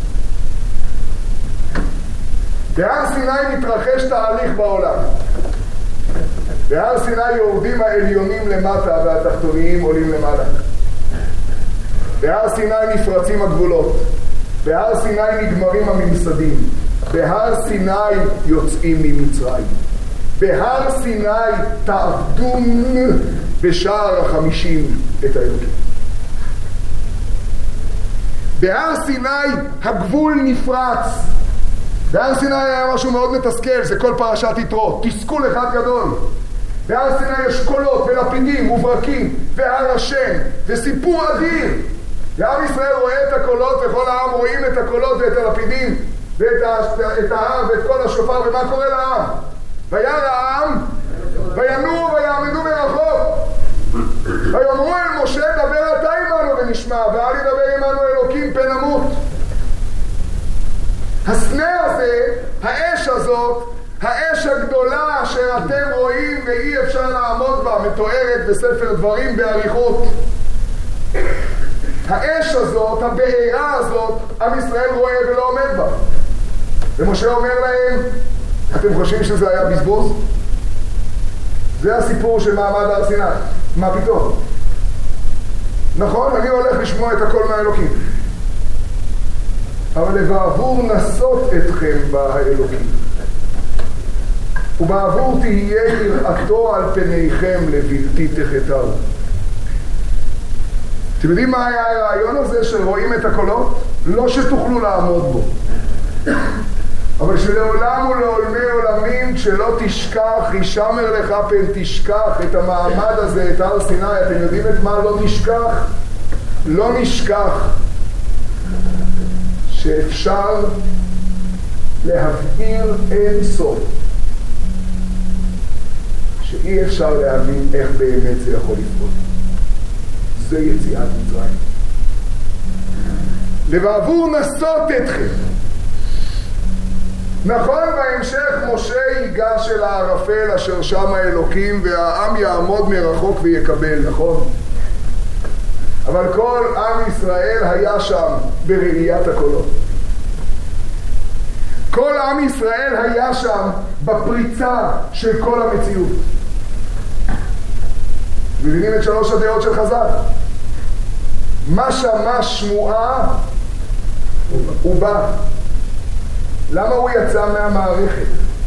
בהר סיני מתרחש תהליך בעולם. בהר סיני יורדים העליונים למטה והתחתוניים עולים למעלה. בהר סיני נפרצים הגבולות. בהר סיני נגמרים הממסדים. בהר סיני יוצאים ממצרים. בהר סיני תעבדון בשער החמישים את האלוקים. בהר סיני הגבול נפרץ. בהר סיני היה משהו מאוד מתסכל, זה כל פרשת יתרו, תסכול אחד גדול. בהר סיני יש קולות ולפידים וברקים והר השם וסיפור אדיר. ועם ישראל רואה את הקולות וכל העם רואים את הקולות ואת הלפידים ואת את ההר ואת כל השופר. ומה קורה לעם? וירא העם וינועו ויעמדו מרחוק ויאמרו אל משה דבר אתה עמנו ונשמע ואל ידבר עמנו אלוקים פן נמות. הסנה הזה, האש הזאת, האש הגדולה אשר אתם רואים ואי אפשר לעמוד בה, מתוארת בספר דברים באריכות. האש הזאת, הבעירה הזאת, עם ישראל רואה ולא עומד בה. ומשה אומר להם, אתם חושבים שזה היה בזבוז? זה הסיפור של מעמד הר סיני. מה פתאום? נכון, אני הולך לשמוע את הכל מהאלוקים. אבל לבעבור נסות אתכם באלוקים. ובעבור תהיה יראתו על פניכם לבלתי תחתרו. אתם יודעים מה היה הרעיון הזה שרואים את הקולות? לא שתוכלו לעמוד בו. אבל שלעולם ולעולמי עולמים כשלא תשכח, ישמר לך פן תשכח את המעמד הזה, את הר סיני. אתם יודעים את מה לא נשכח? לא נשכח שאפשר להבהיר אין סוף, שאי אפשר להבין איך באמת זה יכול לפעול. זה יציאת מצרים. לבעבור נסות אתכם. נכון, בהמשך משה ייגש אל הערפל אשר שם האלוקים והעם יעמוד מרחוק ויקבל, נכון? אבל כל עם ישראל היה שם בראיית הקולות. כל עם ישראל היה שם בפריצה של כל המציאות. מבינים את שלוש הדעות של חז"ל? מה שמע שמועה הוא בא. למה הוא יצא מהמערכת?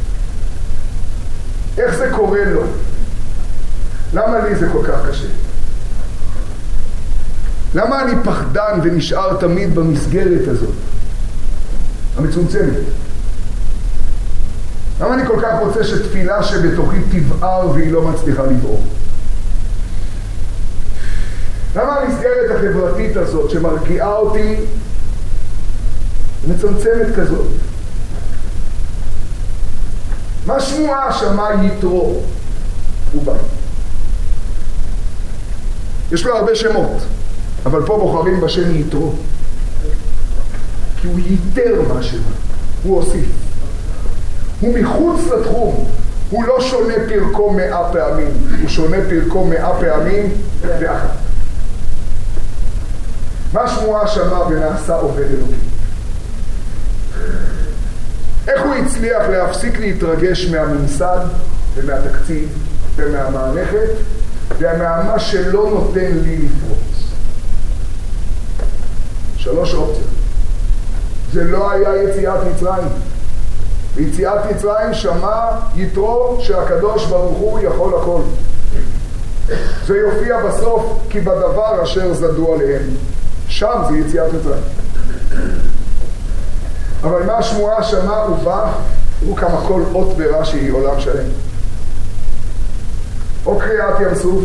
איך זה קורה לו? למה לי זה כל כך קשה? למה אני פחדן ונשאר תמיד במסגרת הזאת המצומצמת? למה אני כל כך רוצה שתפילה שבתוכי תבער והיא לא מצליחה לבעור? למה המסגרת החברתית הזאת שמרגיעה אותי מצמצמת כזאת? מה שמועה שמע יתרו? הוא בא. יש לו הרבה שמות, אבל פה בוחרים בשם יתרו, כי הוא ייתר משהו, הוא הוסיף. הוא מחוץ לתחום, הוא לא שונה פרקו מאה פעמים, הוא שונה פרקו מאה פעמים ואחת. מה שמועה שמע ונעשה עובד אלוקים? איך הוא הצליח להפסיק להתרגש מהממסד ומהתקציב ומהמערכת ומהמה שלא נותן לי לפרוץ? שלוש אופציות. זה לא היה יציאת מצרים. ביציאת מצרים שמע יתרו שהקדוש ברוך הוא יכול הכל. זה יופיע בסוף כי בדבר אשר זדו עליהם. שם זה יציאת מצרים. אבל מה השמועה שמע ובא? הוא כמה כל אות ברש"י היא עולם שלם. או קריאת ים סוף.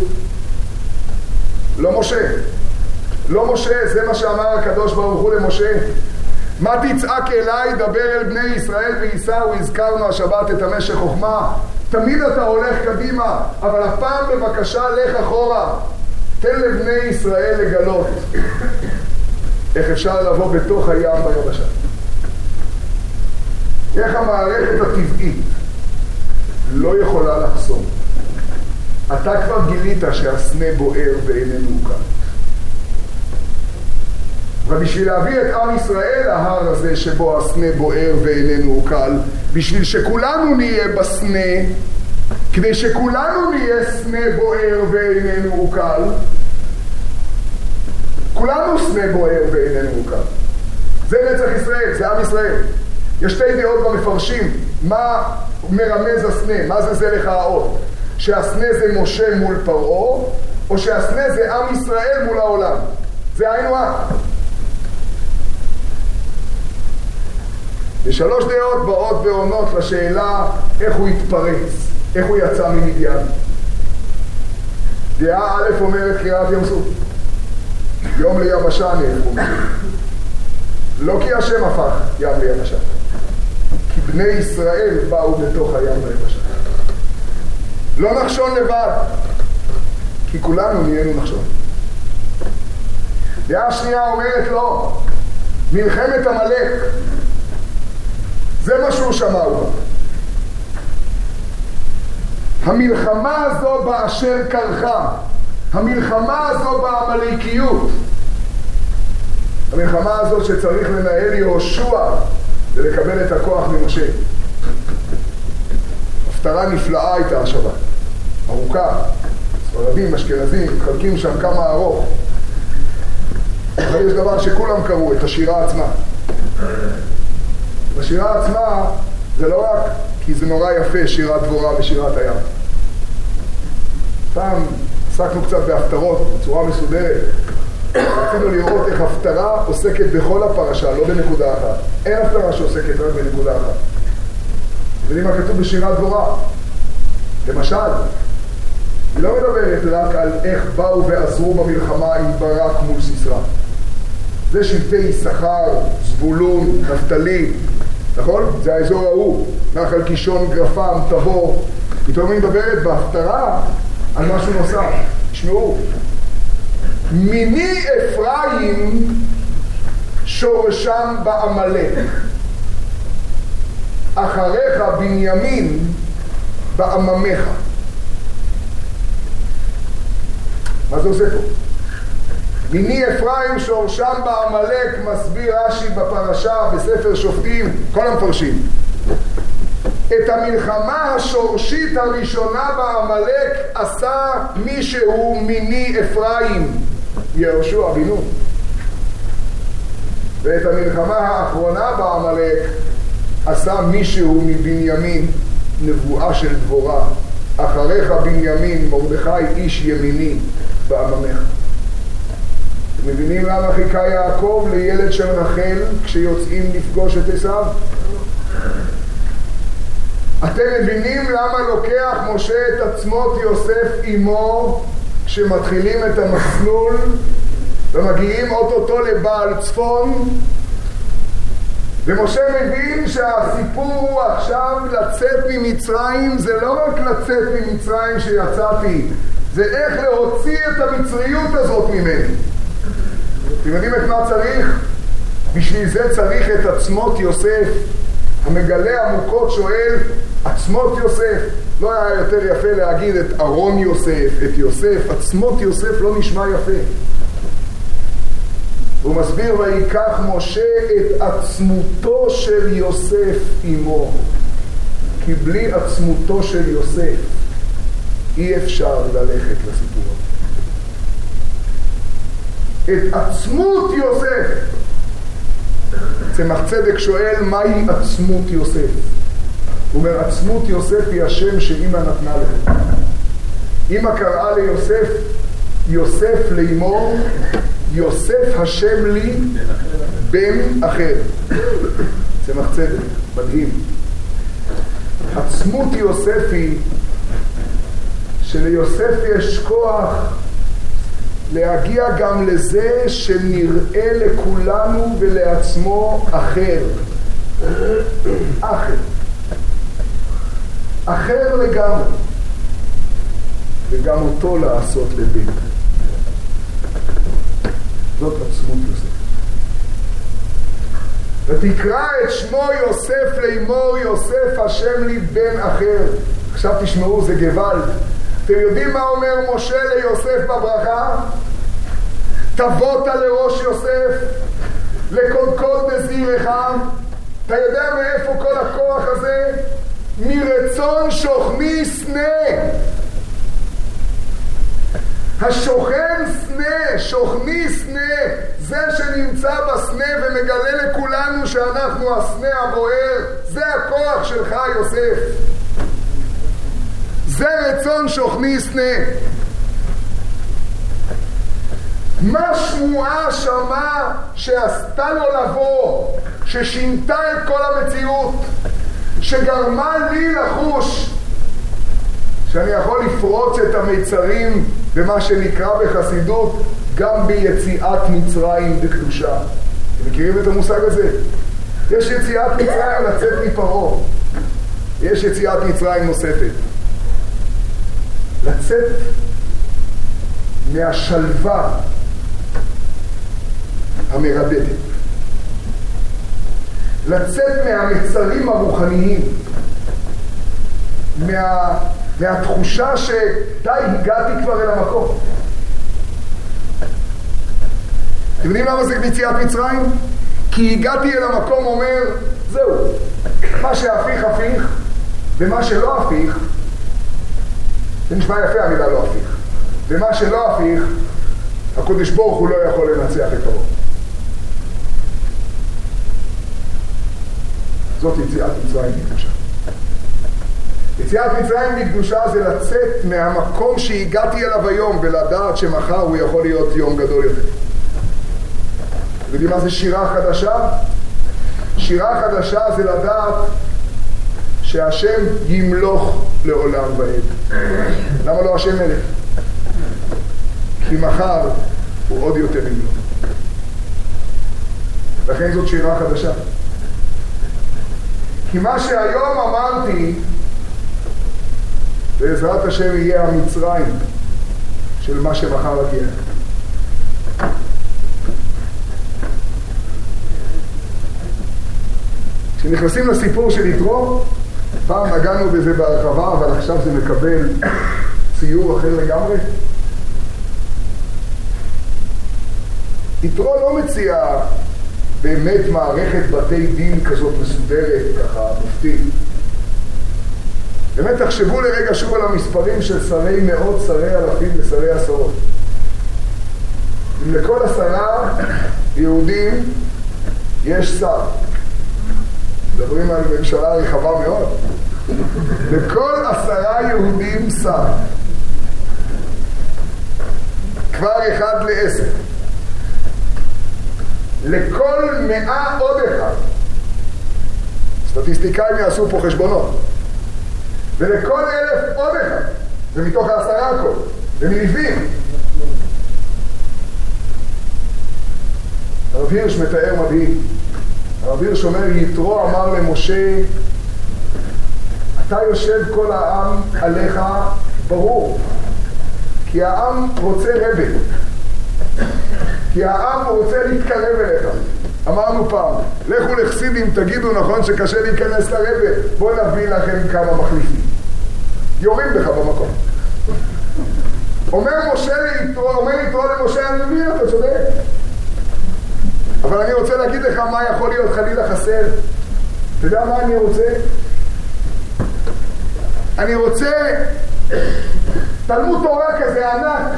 לא משה. לא משה, זה מה שאמר הקדוש ברוך הוא למשה. מה תצעק אליי, דבר אל בני ישראל וייסעו, הזכרנו השבת את המשך חוכמה. תמיד אתה הולך קדימה, אבל הפעם בבקשה לך אחורה. תן לבני ישראל לגלות איך אפשר לבוא בתוך הים ביבשה. איך המערכת הטבעית לא יכולה לחסום. אתה כבר גילית שהסנה בוער ואיננו קל. ובשביל להביא את עם ישראל להר הזה שבו הסנה בוער ואיננו קל, בשביל שכולנו נהיה בסנה, כדי שכולנו נהיה סנה בוער ואיננו קל, כולנו סנה בוער ואיננו קל. זה נצח ישראל, זה עם ישראל. יש שתי דעות במפרשים, מה מרמז הסנה, מה זה זה לך האות? שהסנה זה משה מול פרעה, או שהסנה זה עם ישראל מול העולם. זה היינו אח. ושלוש דעות באות ועונות לשאלה איך הוא התפרץ, איך הוא יצא ממדיין. דעה א' אומרת קריאת ים סוף, יום ליבשה נהפכו מהם. לא כי השם הפך ים ליבשה, כי בני ישראל באו בתוך הים ליבשה. לא נחשון לבד, כי כולנו נהיינו נחשון. דעה שנייה אומרת לא, מלחמת עמלק, זה מה שהוא שמע הוא. המלחמה הזו באשר קרחה, המלחמה הזו בעמלקיות, המלחמה הזו שצריך לנהל יהושע ולקבל את הכוח ממשה. הפטרה נפלאה הייתה השבת, ארוכה, ספרדים, אשכנזים, מתחלקים שם כמה ארוך. אבל יש דבר שכולם קראו, את השירה עצמה. בשירה עצמה זה לא רק כי זה נורא יפה, שירת דבורה ושירת הים. פעם עסקנו קצת בהפטרות בצורה מסודרת. רצינו לראות איך הפטרה עוסקת בכל הפרשה, לא בנקודה אחת. אין הפטרה שעוסקת רק בנקודה אחת. יודעים מה כתוב בשירת דבורה? למשל, היא לא מדברת רק על איך באו ועזרו במלחמה עם ברק מול סיסרא. זה שבטי יששכר, זבולון, נפתלי, נכון? זה האזור ההוא, נחל קישון, גרפם, תבור. פתאום היא מדברת בהפטרה על משהו נוסף. תשמעו, מיני אפרים שורשם בעמלק, אחריך בנימין בעממך. מה זה עושה פה? מיני אפרים שורשם בעמלק, מסביר רש"י בפרשה בספר שופטים, כל המפרשים. את המלחמה השורשית הראשונה בעמלק עשה מישהו מיני אפרים, יהושע בן נון. ואת המלחמה האחרונה בעמלק עשה מישהו מבנימין, נבואה של דבורה. אחריך בנימין, מרדכי איש ימיני בעממך. אתם מבינים למה חיכה יעקב לילד של רחל כשיוצאים לפגוש את עשיו? אתם מבינים למה לוקח משה את עצמות יוסף עמו כשמתחילים את המסלול ומגיעים אוטוטו לבעל צפון? ומשה מבין שהסיפור הוא עכשיו לצאת ממצרים, זה לא רק לצאת ממצרים שיצאתי, זה איך להוציא את המצריות הזאת ממני. אתם יודעים את מה צריך? בשביל זה צריך את עצמות יוסף. המגלה עמוקות שואל, עצמות יוסף. לא היה יותר יפה להגיד את ארון יוסף, את יוסף. עצמות יוסף לא נשמע יפה. הוא מסביר, ויקח משה את עצמותו של יוסף עמו. כי בלי עצמותו של יוסף אי אפשר ללכת לסיפור. את עצמות יוסף. צמח צדק שואל, מהי עצמות יוסף? הוא אומר, עצמות יוסף היא השם שאמא נתנה לך. אמא קראה ליוסף, יוסף לאמור, יוסף השם לי בן אחר. צמח צדק, מדהים. עצמות יוסף היא שליוסף יש כוח להגיע גם לזה שנראה לכולנו ולעצמו אחר. אחר. אחר לגמרי. וגם אותו לעשות לבן. זאת עצמות יוסף. ותקרא את שמו יוסף לאמור, יוסף השם לי בן אחר. עכשיו תשמעו, זה גוואלד. אתם יודעים מה אומר משה ליוסף בברכה? תבואת לראש יוסף, לקודקוד נזירך. אתה יודע מאיפה כל הכוח הזה? מרצון שוכני סנה. השוכן סנה, שוכני סנה, זה שנמצא בסנה ומגלה לכולנו שאנחנו הסנה הבוער, זה הכוח שלך יוסף. זה רצון שוכני סנה. מה שמועה שמע שעשתה לו לבוא? ששינתה את כל המציאות, שגרמה לי לחוש שאני יכול לפרוץ את המיצרים במה שנקרא בחסידות גם ביציאת מצרים בקדושה. אתם מכירים את המושג הזה? יש יציאת מצרים לצאת מפרעה, יש יציאת מצרים נוספת, לצאת מהשלווה המרדדת, לצאת מהמצרים הרוחניים, מה, מהתחושה שדי הגעתי כבר אל המקום. אתם יודעים למה זה ביציאת מצרים? כי הגעתי אל המקום אומר, זהו, מה שהפיך הפיך, ומה שלא הפיך, זה נשמע יפה המילה לא הפיך, ומה שלא הפיך, הקדוש ברוך הוא לא יכול לנצח את הרוב. זאת יציאת מצרים בקדושה. יציאת מצרים בקדושה זה לצאת מהמקום שהגעתי אליו היום ולדעת שמחר הוא יכול להיות יום גדול יותר. אתם יודעים מה זה שירה חדשה? שירה חדשה זה לדעת שהשם ימלוך לעולם ועד. למה לא השם מלך? כי מחר הוא עוד יותר ימלוך. לכן זאת שירה חדשה. כי מה שהיום אמרתי בעזרת השם יהיה המצרים של מה שמחר יגיע. כשנכנסים לסיפור של יתרו, פעם נגענו בזה בהרחבה, אבל עכשיו זה מקבל ציור אחר לגמרי. יתרו לא מציע באמת מערכת בתי דין כזאת מסודרת, ככה מופתית. באמת תחשבו לרגע שוב על המספרים של שרי מאות, שרי אלפים ושרי עשרות. אם לכל עשרה יהודים יש שר, מדברים על ממשלה רחבה מאוד, לכל עשרה יהודים שר, כבר אחד לעשר, לכל מאה עוד אחד. סטטיסטיקאים יעשו פה חשבונות. ולכל אלף עוד אחד, זה מתוך העשרה הכל, זה מניבים. הרב הירש מתאר מדהים. הרב הירש אומר, יתרו אמר למשה, אתה יושב כל העם עליך, ברור, כי העם רוצה רבה, כי העם רוצה להתקרב אליך. אמרנו פעם, לכו לחסידים, תגידו נכון שקשה להיכנס לרבה, בוא נביא לכם כמה מחליפים. יורים בך במקום. אומר משה ליתרו, אומר יתרו למשה, אני מבין, אתה צודק. אבל אני רוצה להגיד לך מה יכול להיות חלילה חסר. אתה יודע מה אני רוצה? אני רוצה תלמוד תורה כזה ענק,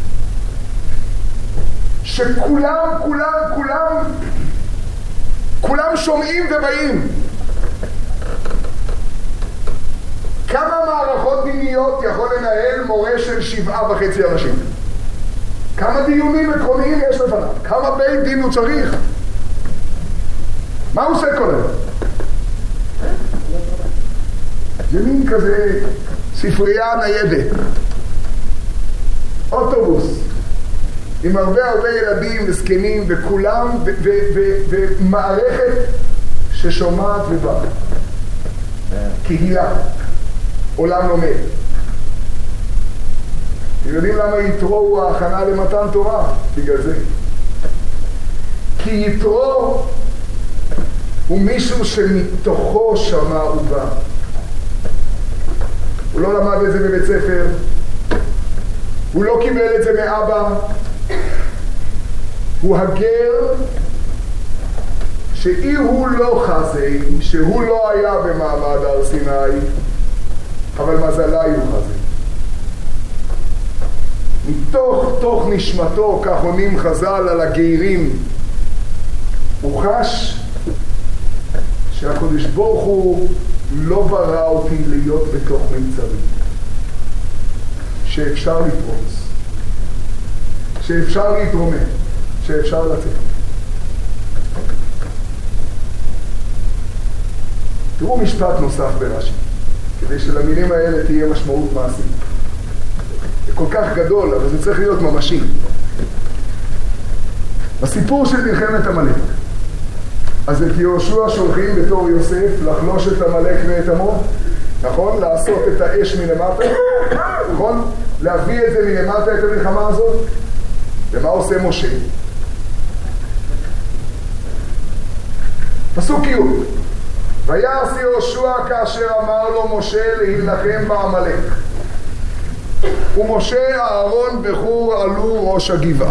שכולם, כולם, כולם, כולם שומעים ובאים. כמה מערכות דיניות יכול לנהל מורה של שבעה וחצי אנשים? כמה דיונים עקרוניים יש לפניו? כמה בית דין הוא צריך? מה הוא עושה כל היום? זה מין כזה ספרייה ניידת, אוטובוס עם הרבה הרבה ילדים וזקנים וכולם, ומערכת ששומעת ובאה, קהילה, עולם לומד. אתם יודעים למה יתרו הוא ההכנה למתן תורה? בגלל זה. כי יתרו הוא מישהו שמתוכו שמע ובא. הוא לא למד את זה בבית ספר, הוא לא קיבל את זה מאבא, הוא הגר שאי הוא לא חזי, שהוא לא היה במעמד הר סיני, אבל מזלה הוא חזי. מתוך תוך נשמתו, כך עונים חז"ל על הגיירים, הוא חש שהקדוש ברוך הוא לא ברא אותי להיות בתוך מצרים, שאפשר לפרוץ, שאפשר להתרומם, שאפשר לצאת. תראו משפט נוסף ברש"י, כדי שלמילים האלה תהיה משמעות מעשית. זה כל כך גדול, אבל זה צריך להיות ממשי. בסיפור של מלחמת עמלק, אז את יהושע שולחים בתור יוסף לחלוש את עמלק ואת עמו, נכון? לעשות את האש מלמטה, נכון? להביא את זה מלמטה, את המלחמה הזאת. ומה עושה משה? פסוק י' ויעש יהושע כאשר אמר לו משה להילחם בעמלק. ומשה אהרון בחור עלו ראש הגבעה.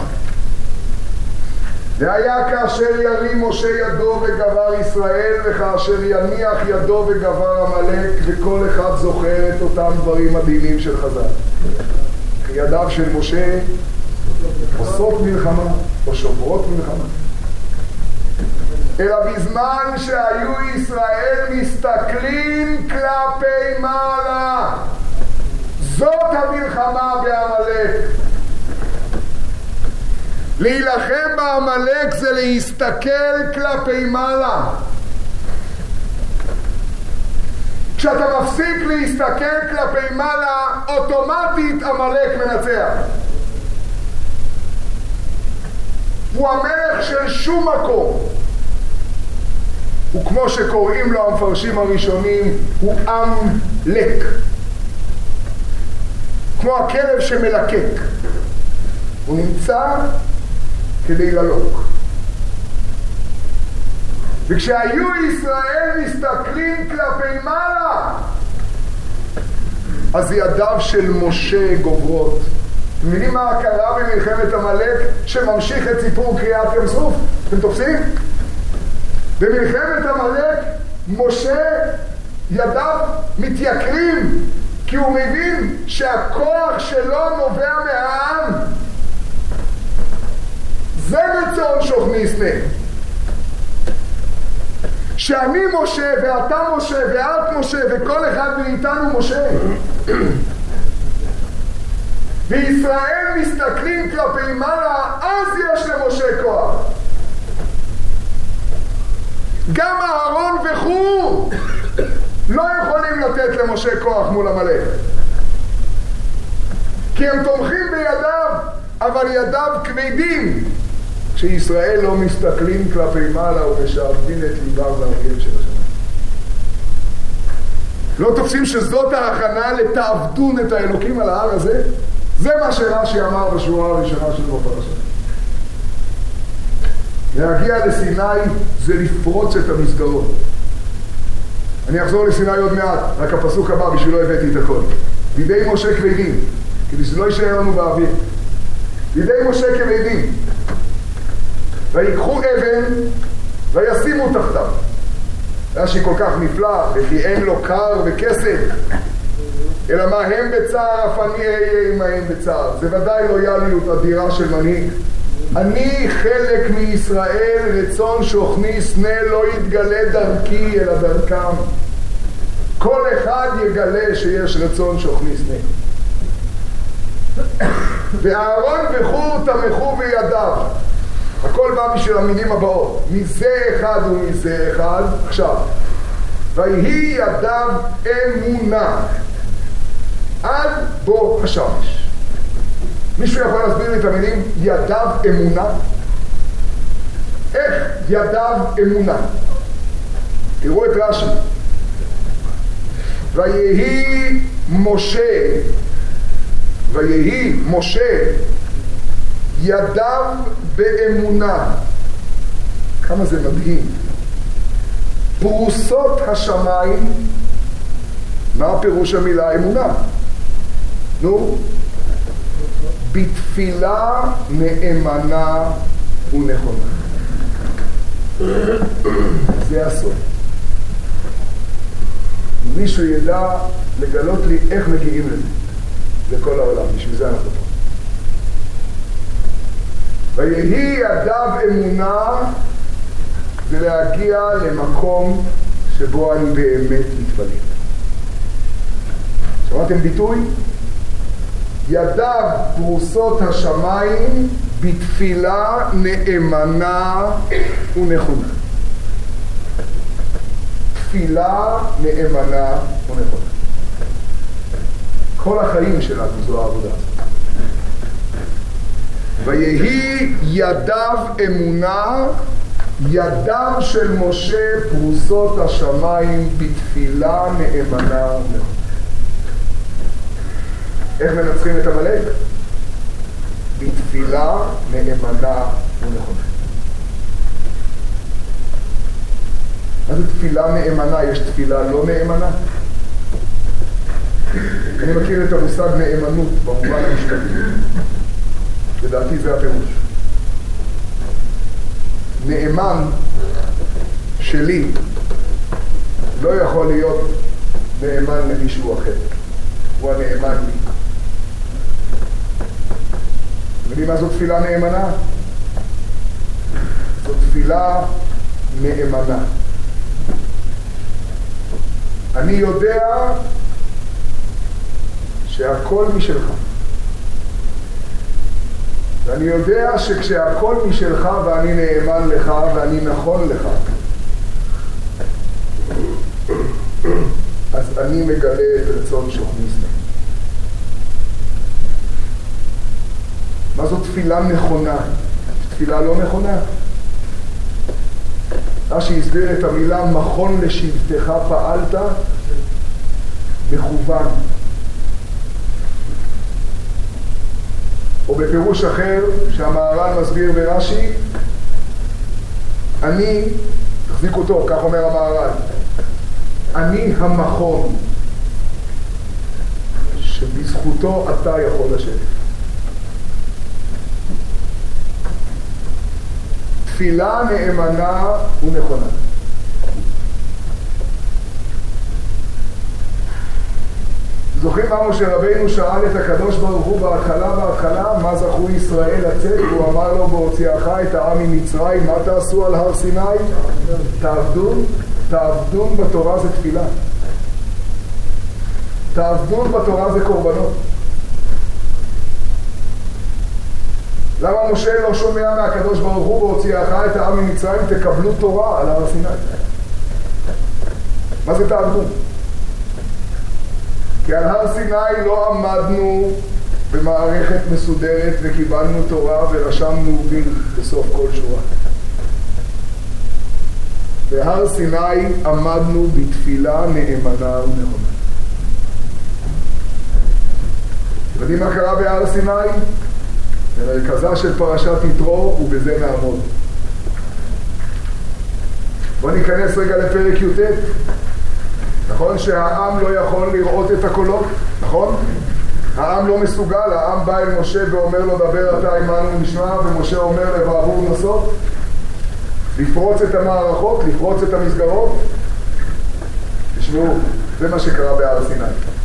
והיה כאשר ירים משה ידו וגבר ישראל, וכאשר יניח ידו וגבר עמלק, וכל אחד זוכר את אותם דברים מדהימים של חז"ל. ידיו של משה עושות מלחמה או שוברות מלחמה. אלא בזמן שהיו ישראל מסתכלים כלפי מעלה, זאת המלחמה בעמלק. להילחם בעמלק זה להסתכל כלפי מעלה. כשאתה מפסיק להסתכל כלפי מעלה, אוטומטית עמלק מנצח. הוא המלך של שום מקום. וכמו שקוראים לו המפרשים הראשונים, הוא עמלק. כמו הכלב שמלקק. הוא נמצא כדי ללוק. וכשהיו ישראל מסתכלים כלפי מעלה, אז ידיו של משה גוברות. אתם מבינים מה קרה במלחמת עמלק שממשיך את סיפור קריאת ים סוף? אתם תופסים? במלחמת עמלק משה ידיו מתייקרים, כי הוא מבין שהכוח שלו נובע מהעם. זה רצון שוכני שנא. שאני משה ואתה משה ואת משה וכל אחד מאיתנו משה. וישראל מסתכלים כלפי מעלה, אז יש למשה כוח. גם אהרון וחור לא יכולים לתת למשה כוח מול עמלק, כי הם תומכים בידיו, אבל ידיו כבדים. כשישראל לא מסתכלים כלפי מעלה ומשעבדים את ליבם לאויב של השם. לא תופסים שזאת ההכנה לתעבדון את האלוקים על ההר הזה? זה מה שרש"י אמר בשורה הראשונה של בפרשה. להגיע לסיני זה לפרוץ את המסגרות. אני אחזור לסיני עוד מעט, רק הפסוק הבא בשבילו הבאתי את הכל. ידי משה כבדים, כדי שלא יישאר לנו באוויר. ידי משה כבדים. ויקחו אבן וישימו תחתיו. רש"י כל כך נפלא, וכי אין לו קר וכסף, אלא מה הם בצער, אף אני אהיה עמהם בצער. זה ודאי לויאליות אדירה של מנהיג. אני חלק מישראל, רצון שוכני שנא לא יתגלה דרכי אלא דרכם. כל אחד יגלה שיש רצון שוכני שנא. ואהרון וחור תמכו בידיו. הכל בא בשביל המילים הבאות. מזה אחד ומזה אחד. עכשיו, ויהי ידיו אמונה עד בוא השמש. מישהו יכול להסביר לי את המילים ידיו אמונה? איך ידיו אמונה? תראו את רש"י. ויהי משה ויהי משה ידיו באמונה. כמה זה מדהים. פרוסות השמיים. מה פירוש המילה אמונה? נו, בתפילה נאמנה ונכונה. זה הסוף. מישהו ידע לגלות לי איך מגיעים לזה. זה כל העולם, בשביל זה אנחנו פה. ויהי ידיו אמונה זה להגיע למקום שבו אני באמת מתפלל. שמעתם ביטוי? ידיו פרוסות השמיים בתפילה נאמנה ונכונה. תפילה נאמנה ונכונה. כל החיים שלנו זו העבודה. ויהי ידיו אמונה, ידיו של משה פרוסות השמיים בתפילה נאמנה ונכונה. איך מנצחים את עמלק? בתפילה נאמנה ונכונה. מה זה תפילה נאמנה? יש תפילה לא נאמנה? אני מכיר את המושג נאמנות במובן המשפטי. לדעתי זה הפירוש. נאמן שלי לא יכול להיות נאמן למישהו אחר. הוא הנאמן לי. יודעים מה זו תפילה נאמנה? זו תפילה נאמנה. אני יודע שהכל משלך. ואני יודע שכשהכל משלך ואני נאמן לך ואני נכון לך, אז אני מגלה את רצון שוכניסנה. מה זו תפילה נכונה? תפילה לא נכונה. רש"י הסביר את המילה מכון לשבטך פעלת, מכוון. או בפירוש אחר שהמהר"ל מסביר ברש"י, אני, תחזיק אותו, כך אומר המהר"ל, אני המכון שבזכותו אתה יכול לשבת. תפילה נאמנה ונכונה. זוכרים מה משה רבינו שאל את הקדוש ברוך הוא בהתחלה בהתחלה מה זכו ישראל לצאת? הוא אמר לו בהוציאך את העם ממצרים, מה תעשו על הר סיני? תעבדון, תעבדון בתורה זה תפילה. תעבדון בתורה זה קורבנות. למה משה לא שומע מהקדוש ברוך הוא בהוציאך את העם ממצרים תקבלו תורה על הר סיני? מה זה תעבדון? כי על הר סיני לא עמדנו במערכת מסודרת וקיבלנו תורה ורשמנו בין בסוף כל שורה. בהר סיני עמדנו בתפילה נאמנה ונכונה. יודעים מה קרה בהר סיני? במרכזה של פרשת יתרו ובזה נעמוד. בואו ניכנס רגע לפרק י"ט. נכון שהעם לא יכול לראות את הקולות, נכון? העם לא מסוגל, העם בא אל משה ואומר לו דבר אתה עמנו נשמע, ומשה אומר לבעבור נסות, לפרוץ את המערכות, לפרוץ את המסגרות. תשמעו, זה מה שקרה בהר סיני.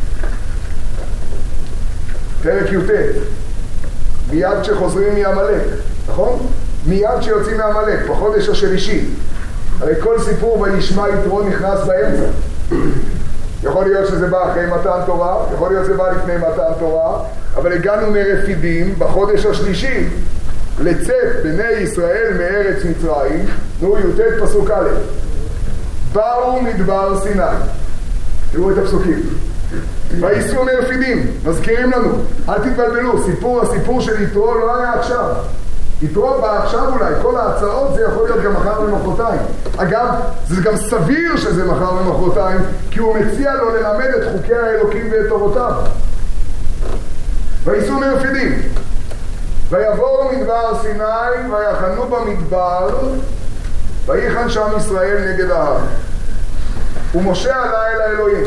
פרק י"ט, מיד כשחוזרים מעמלק, נכון? מיד כשיוצאים מעמלק, בחודש השלישי. הרי כל סיפור וישמע יתרו נכנס באמצע. יכול להיות שזה בא אחרי מתן תורה, יכול להיות שזה בא לפני מתן תורה, אבל הגענו מרפידים בחודש השלישי לצאת בני ישראל מארץ מצרים. נו, י"ט פסוק א', באו מדבר סיני. תראו את הפסוקים. וייסעו מרפידים, מזכירים לנו, אל תתבלבלו, סיפור, הסיפור של יתרו לא היה עכשיו. יתרו בא עכשיו אולי, כל ההצעות זה יכול להיות גם מחר ומחרתיים. אגב, זה גם סביר שזה מחר ומחרתיים, כי הוא מציע לו ללמד את חוקי האלוקים ואת תורותיו. וייסעו מרפידים, ויבואו מדבר סיני, ויחנו במדבר, ויחן שם ישראל נגד ההר. ומשה עלה אל האלוהים.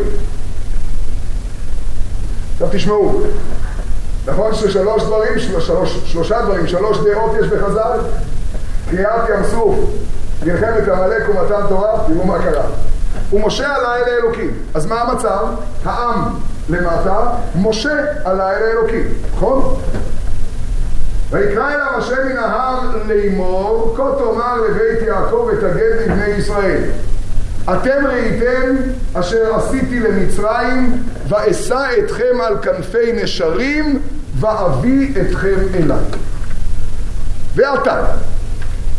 עכשיו תשמעו, נכון ששלוש דברים, שלוש, שלושה דברים, שלוש דעות יש בחז"ל. קריאת ים סוף, מלחמת עמלק ומתן תורה, תראו מה קרה. ומשה עלה אל האלוקים. אז מה המצב? העם למטה, משה עלה אל האלוקים, נכון? ויקרא אליו השם מן ההר לאמור, כה תאמר לבית יעקב ותגד לבני ישראל. אתם ראיתם אשר עשיתי למצרים, ואשא אתכם על כנפי נשרים, ואביא אתכם אליי. ועתה,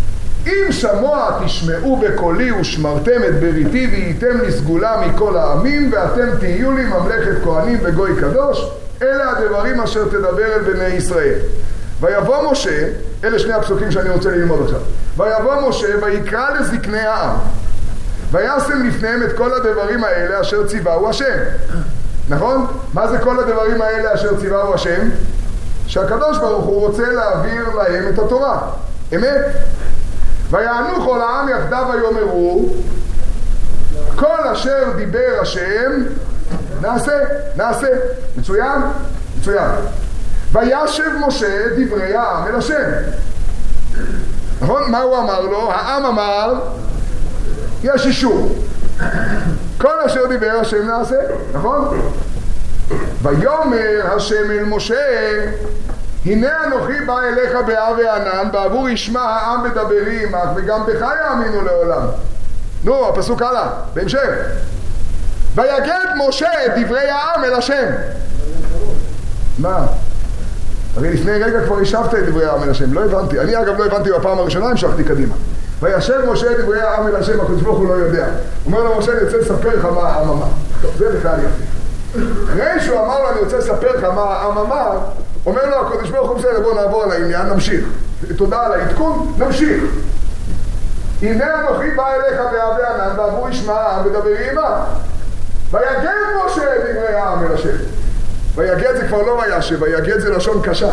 אם שמוע תשמעו בקולי ושמרתם את בריתי והייתם לי סגולה מכל העמים ואתם תהיו לי ממלכת כהנים וגוי קדוש, אלה הדברים אשר תדבר אל בני ישראל. ויבוא משה, אלה שני הפסוקים שאני רוצה ללמוד עכשיו. ויבוא משה ויקרא לזקני העם וישם לפניהם את כל הדברים האלה אשר ציווהו השם. נכון? מה זה כל הדברים האלה אשר ציווהו השם? שהקדוש ברוך הוא רוצה להעביר להם את התורה. אמת? ויענו כל העם יחדיו ויאמרו כל אשר דיבר השם נעשה, נעשה. מצוין? מצוין. וישב משה דברי העם אל השם. נכון? מה הוא אמר לו? העם אמר יש אישור. כל אשר דיבר השם נעשה. נכון? ויאמר השם אל משה הנה אנוכי בא אליך באב וענן בעבור ישמע העם בדברי עמך וגם בך יאמינו לעולם. נו, הפסוק הלאה, בהמשך. ויגד משה את דברי העם אל השם. מה? הרי לפני רגע כבר השבת את דברי העם אל השם, לא הבנתי. אני אגב לא הבנתי בפעם הראשונה, המשכתי קדימה. וישב משה את דברי העם אל השם, הקדוש ברוך הוא לא יודע. אומר לו משה, אני רוצה לספר לך מה העם אמר. טוב, זה בכלל יפה. אחרי שהוא אמר לו, אני רוצה לספר לך מה העם אמר, אומר לו הקדוש ברוך הוא, בסדר, בוא נעבור על העניין, נמשיך. תודה על העדכון, נמשיך. הנה אנוכי בא אליך באב וענן בעבור ישמע העם ודברי עמך. ויגד משה את דברי העם אל השם. ויגד זה כבר לא וישב, ויגד זה לשון קשה.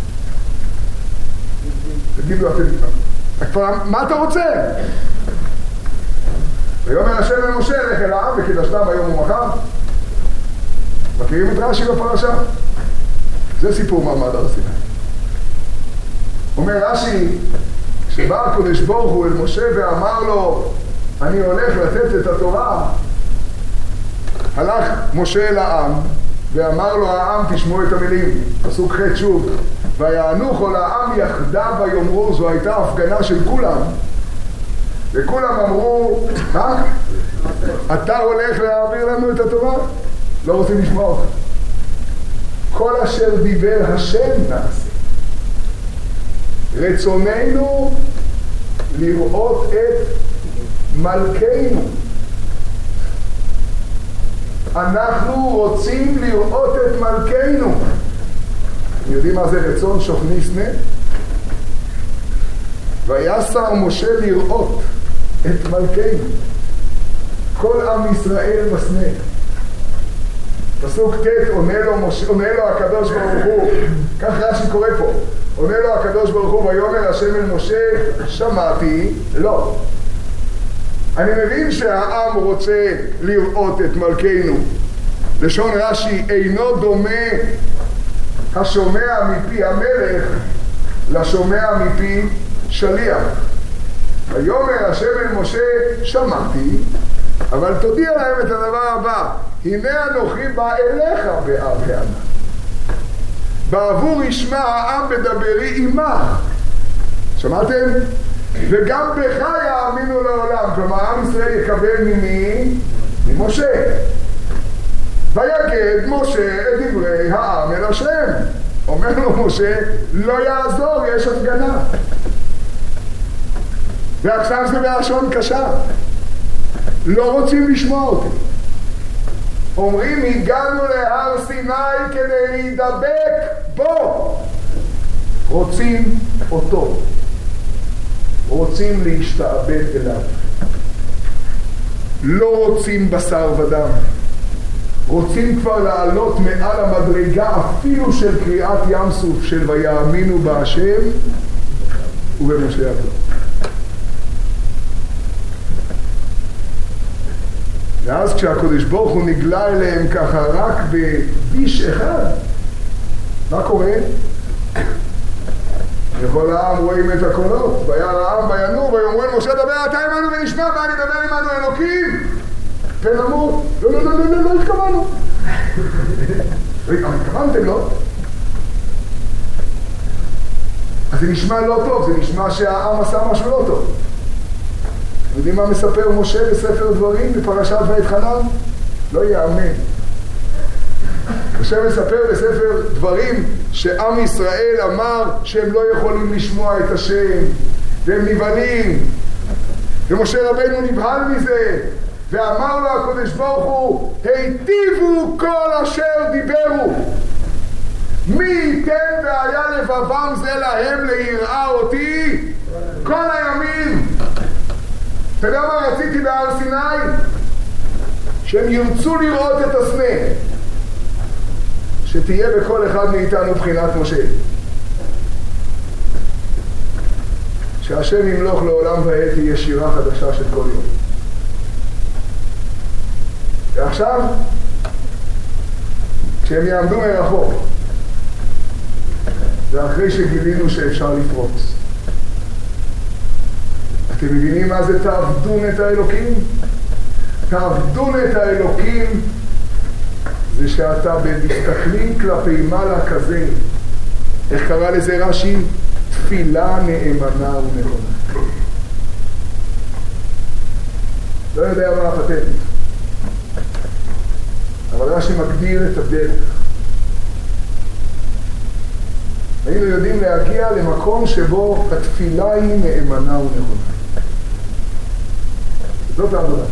תגידו אתם, כבר, מה אתה רוצה? ויאמר השם אל משה לך אל העם וקידשתם היום ומחר. מכירים את רש"י בפרשה? זה סיפור מעמד הר סיני. אומר רש"י, כשבא הקדוש ברוך הוא אל משה ואמר לו אני הולך לתת את התורה, הלך משה אל העם ואמר לו העם, תשמעו את המילים, פסוק ח' שוב, ויענו כל העם יחדיו ויאמרו, זו הייתה הפגנה של כולם, וכולם אמרו, מה? אתה הולך להעביר לנו את התורה? לא רוצים לשמוע אותך. כל אשר דיבר השם נעשה. רצוננו לראות את מלכנו. אנחנו רוצים לראות את מלכנו. אתם יודעים מה זה רצון שוכני סנה? ויסר משה לראות את מלכנו. כל עם ישראל בסנה. פסוק ט' עונה לו, משה, עונה לו הקדוש ברוך הוא, כך רש"י קורא פה, עונה לו הקדוש ברוך הוא ויאמר השם אל משה שמעתי לא. אני מבין שהעם רוצה לראות את מלכנו. לשון רש"י אינו דומה השומע מפי המלך לשומע מפי שליח. ויאמר השם אל משה שמעתי, אבל תודיע להם את הדבר הבא, הנה אנוכי בא אליך באב וענן בעבור ישמע העם בדברי עמך. שמעתם? וגם בך יאמינו לעולם. כלומר עם ישראל יקבל ממי? ממשה. ויגד משה את דברי העם אל השם. אומר לו משה לא יעזור, יש הפגנה. ועכשיו זה בלשון קשה, לא רוצים לשמוע אותי. אומרים הגענו להר סיני כדי להידבק בו, רוצים אותו, רוצים להשתעבד אליו, לא רוצים בשר ודם, רוצים כבר לעלות מעל המדרגה אפילו של קריאת ים סוף של ויאמינו בהשם ובמשה רבנו. ואז כשהקדוש ברוך הוא נגלה אליהם ככה רק בביש אחד, מה קורה? וכל העם רואים את הקולות, וירא העם וינו ויאמרו אל משה דבר אתה עמנו ונשמע ואל ידבר עמנו אלוקים פן נמות. לא לא לא לא לא התכוונו. התכוונתם לא? אז זה נשמע לא טוב, זה נשמע שהעם עשה משהו לא טוב. יודעים מה מספר משה בספר דברים בפרשת ויתחנן? לא יאמן. משה מספר בספר דברים שעם ישראל אמר שהם לא יכולים לשמוע את השם, והם נבהלים, ומשה רבנו נבהל מזה, ואמר לו הקדוש ברוך הוא, היטיבו כל אשר דיברו, מי ייתן והיה לבבם זה להם ליראה אותי כל הימים. אתה יודע מה רציתי בהר סיני? שהם ירצו לראות את הסנה, שתהיה בכל אחד מאיתנו בחינת משה, שהשם ימלוך לעולם ועד, תהיה שירה חדשה של כל יום. ועכשיו כשהם יעמדו מרחוק, ואחרי שגילינו שאפשר לפרוץ, אתם מבינים מה זה תעבדון את האלוקים? תעבדון את האלוקים זה שאתה מסתכלים כלפי מעלה כזה, איך קרא לזה רש"י? תפילה נאמנה ונכונה. לא יודע מה הפטנט, אבל רש"י מגדיר את הדרך. היינו יודעים להגיע למקום שבו התפילה היא נאמנה ונכונה. זאת העבודה.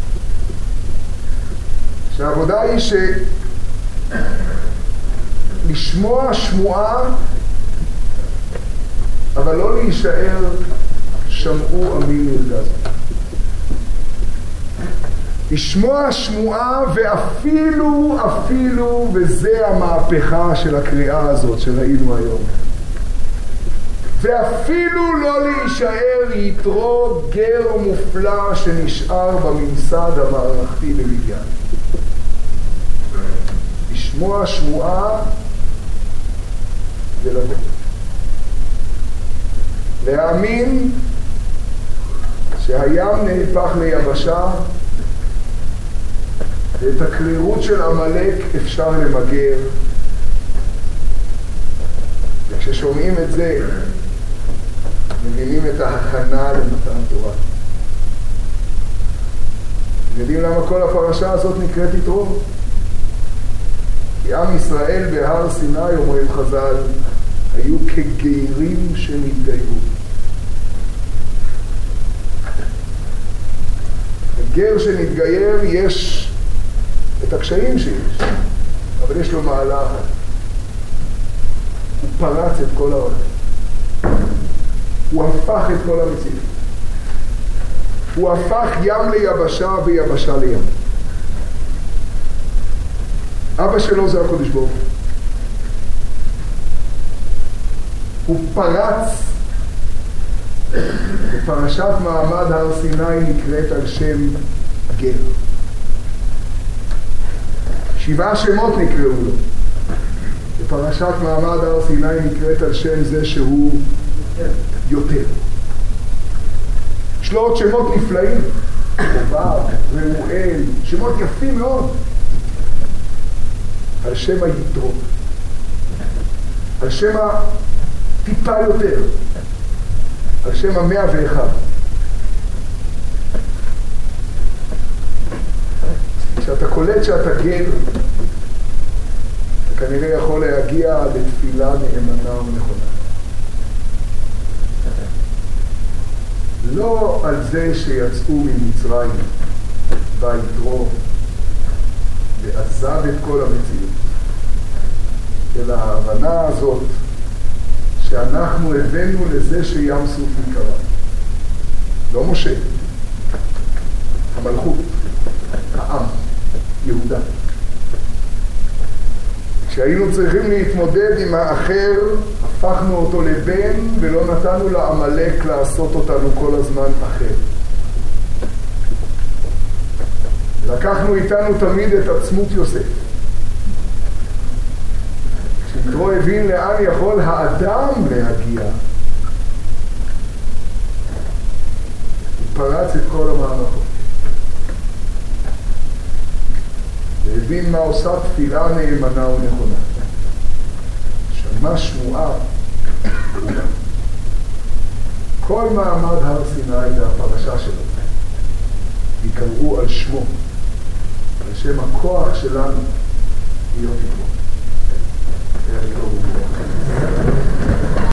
שהעבודה היא שלשמוע שמועה, אבל לא להישאר שמעו עמי נרגז. לשמוע שמועה, ואפילו, אפילו, וזה המהפכה של הקריאה הזאת שראינו היום, ואפילו לא להישאר יתרו גר מופלא שנשאר בממסד המערכתי במדיין. לשמוע שמועה ולבוא. להאמין שהים נהפך ליבשה, ואת הקלירות של עמלק אפשר למגר. וכששומעים את זה, מבינים את ההכנה למתן תורה. יודעים למה כל הפרשה הזאת נקראת יתרו? כי עם ישראל בהר סיני, אומרים חז"ל, היו כגרים שנתגיירו. גר שנתגייר יש את הקשיים שיש, אבל יש לו מעלה אחת. הוא פרץ את כל העולם. הוא הפך את כל המציאות. הוא הפך ים ליבשה ויבשה לים. אבא שלו זה הקדוש ברוך הוא. הוא פרץ, בפרשת מעמד הר סיני נקראת על שם גר. שבעה שמות נקראו לו. בפרשת מעמד הר סיני נקראת על שם זה שהוא יותר. יש לו עוד שמות נפלאים, חובב, ראואל, שמות יפים מאוד, על שם היתרו, על שם הטיפה יותר, על שם המאה ואחד. כשאתה קולט שאתה גר, אתה כנראה יכול להגיע לתפילה נאמנה ונכונה. לא על זה שיצאו ממצרים ביתרו ועזב את כל המציאות, אלא ההבנה הזאת שאנחנו הבאנו לזה שים סוף נקרא. לא משה, המלכות, העם, יהודה. כשהיינו צריכים להתמודד עם האחר, הפכנו אותו לבן ולא נתנו לעמלק לעשות אותנו כל הזמן אחר. לקחנו איתנו תמיד את עצמות יוסף. כשיתרו הבין לאן יכול האדם להגיע, הוא פרץ את כל המערכות. והבין מה עושה תפילה נאמנה ונכונה. שמע שמועה כולה. כל מעמד הר סיני והפרשה שלו יקראו על שמו, על שם הכוח שלנו להיות איתו.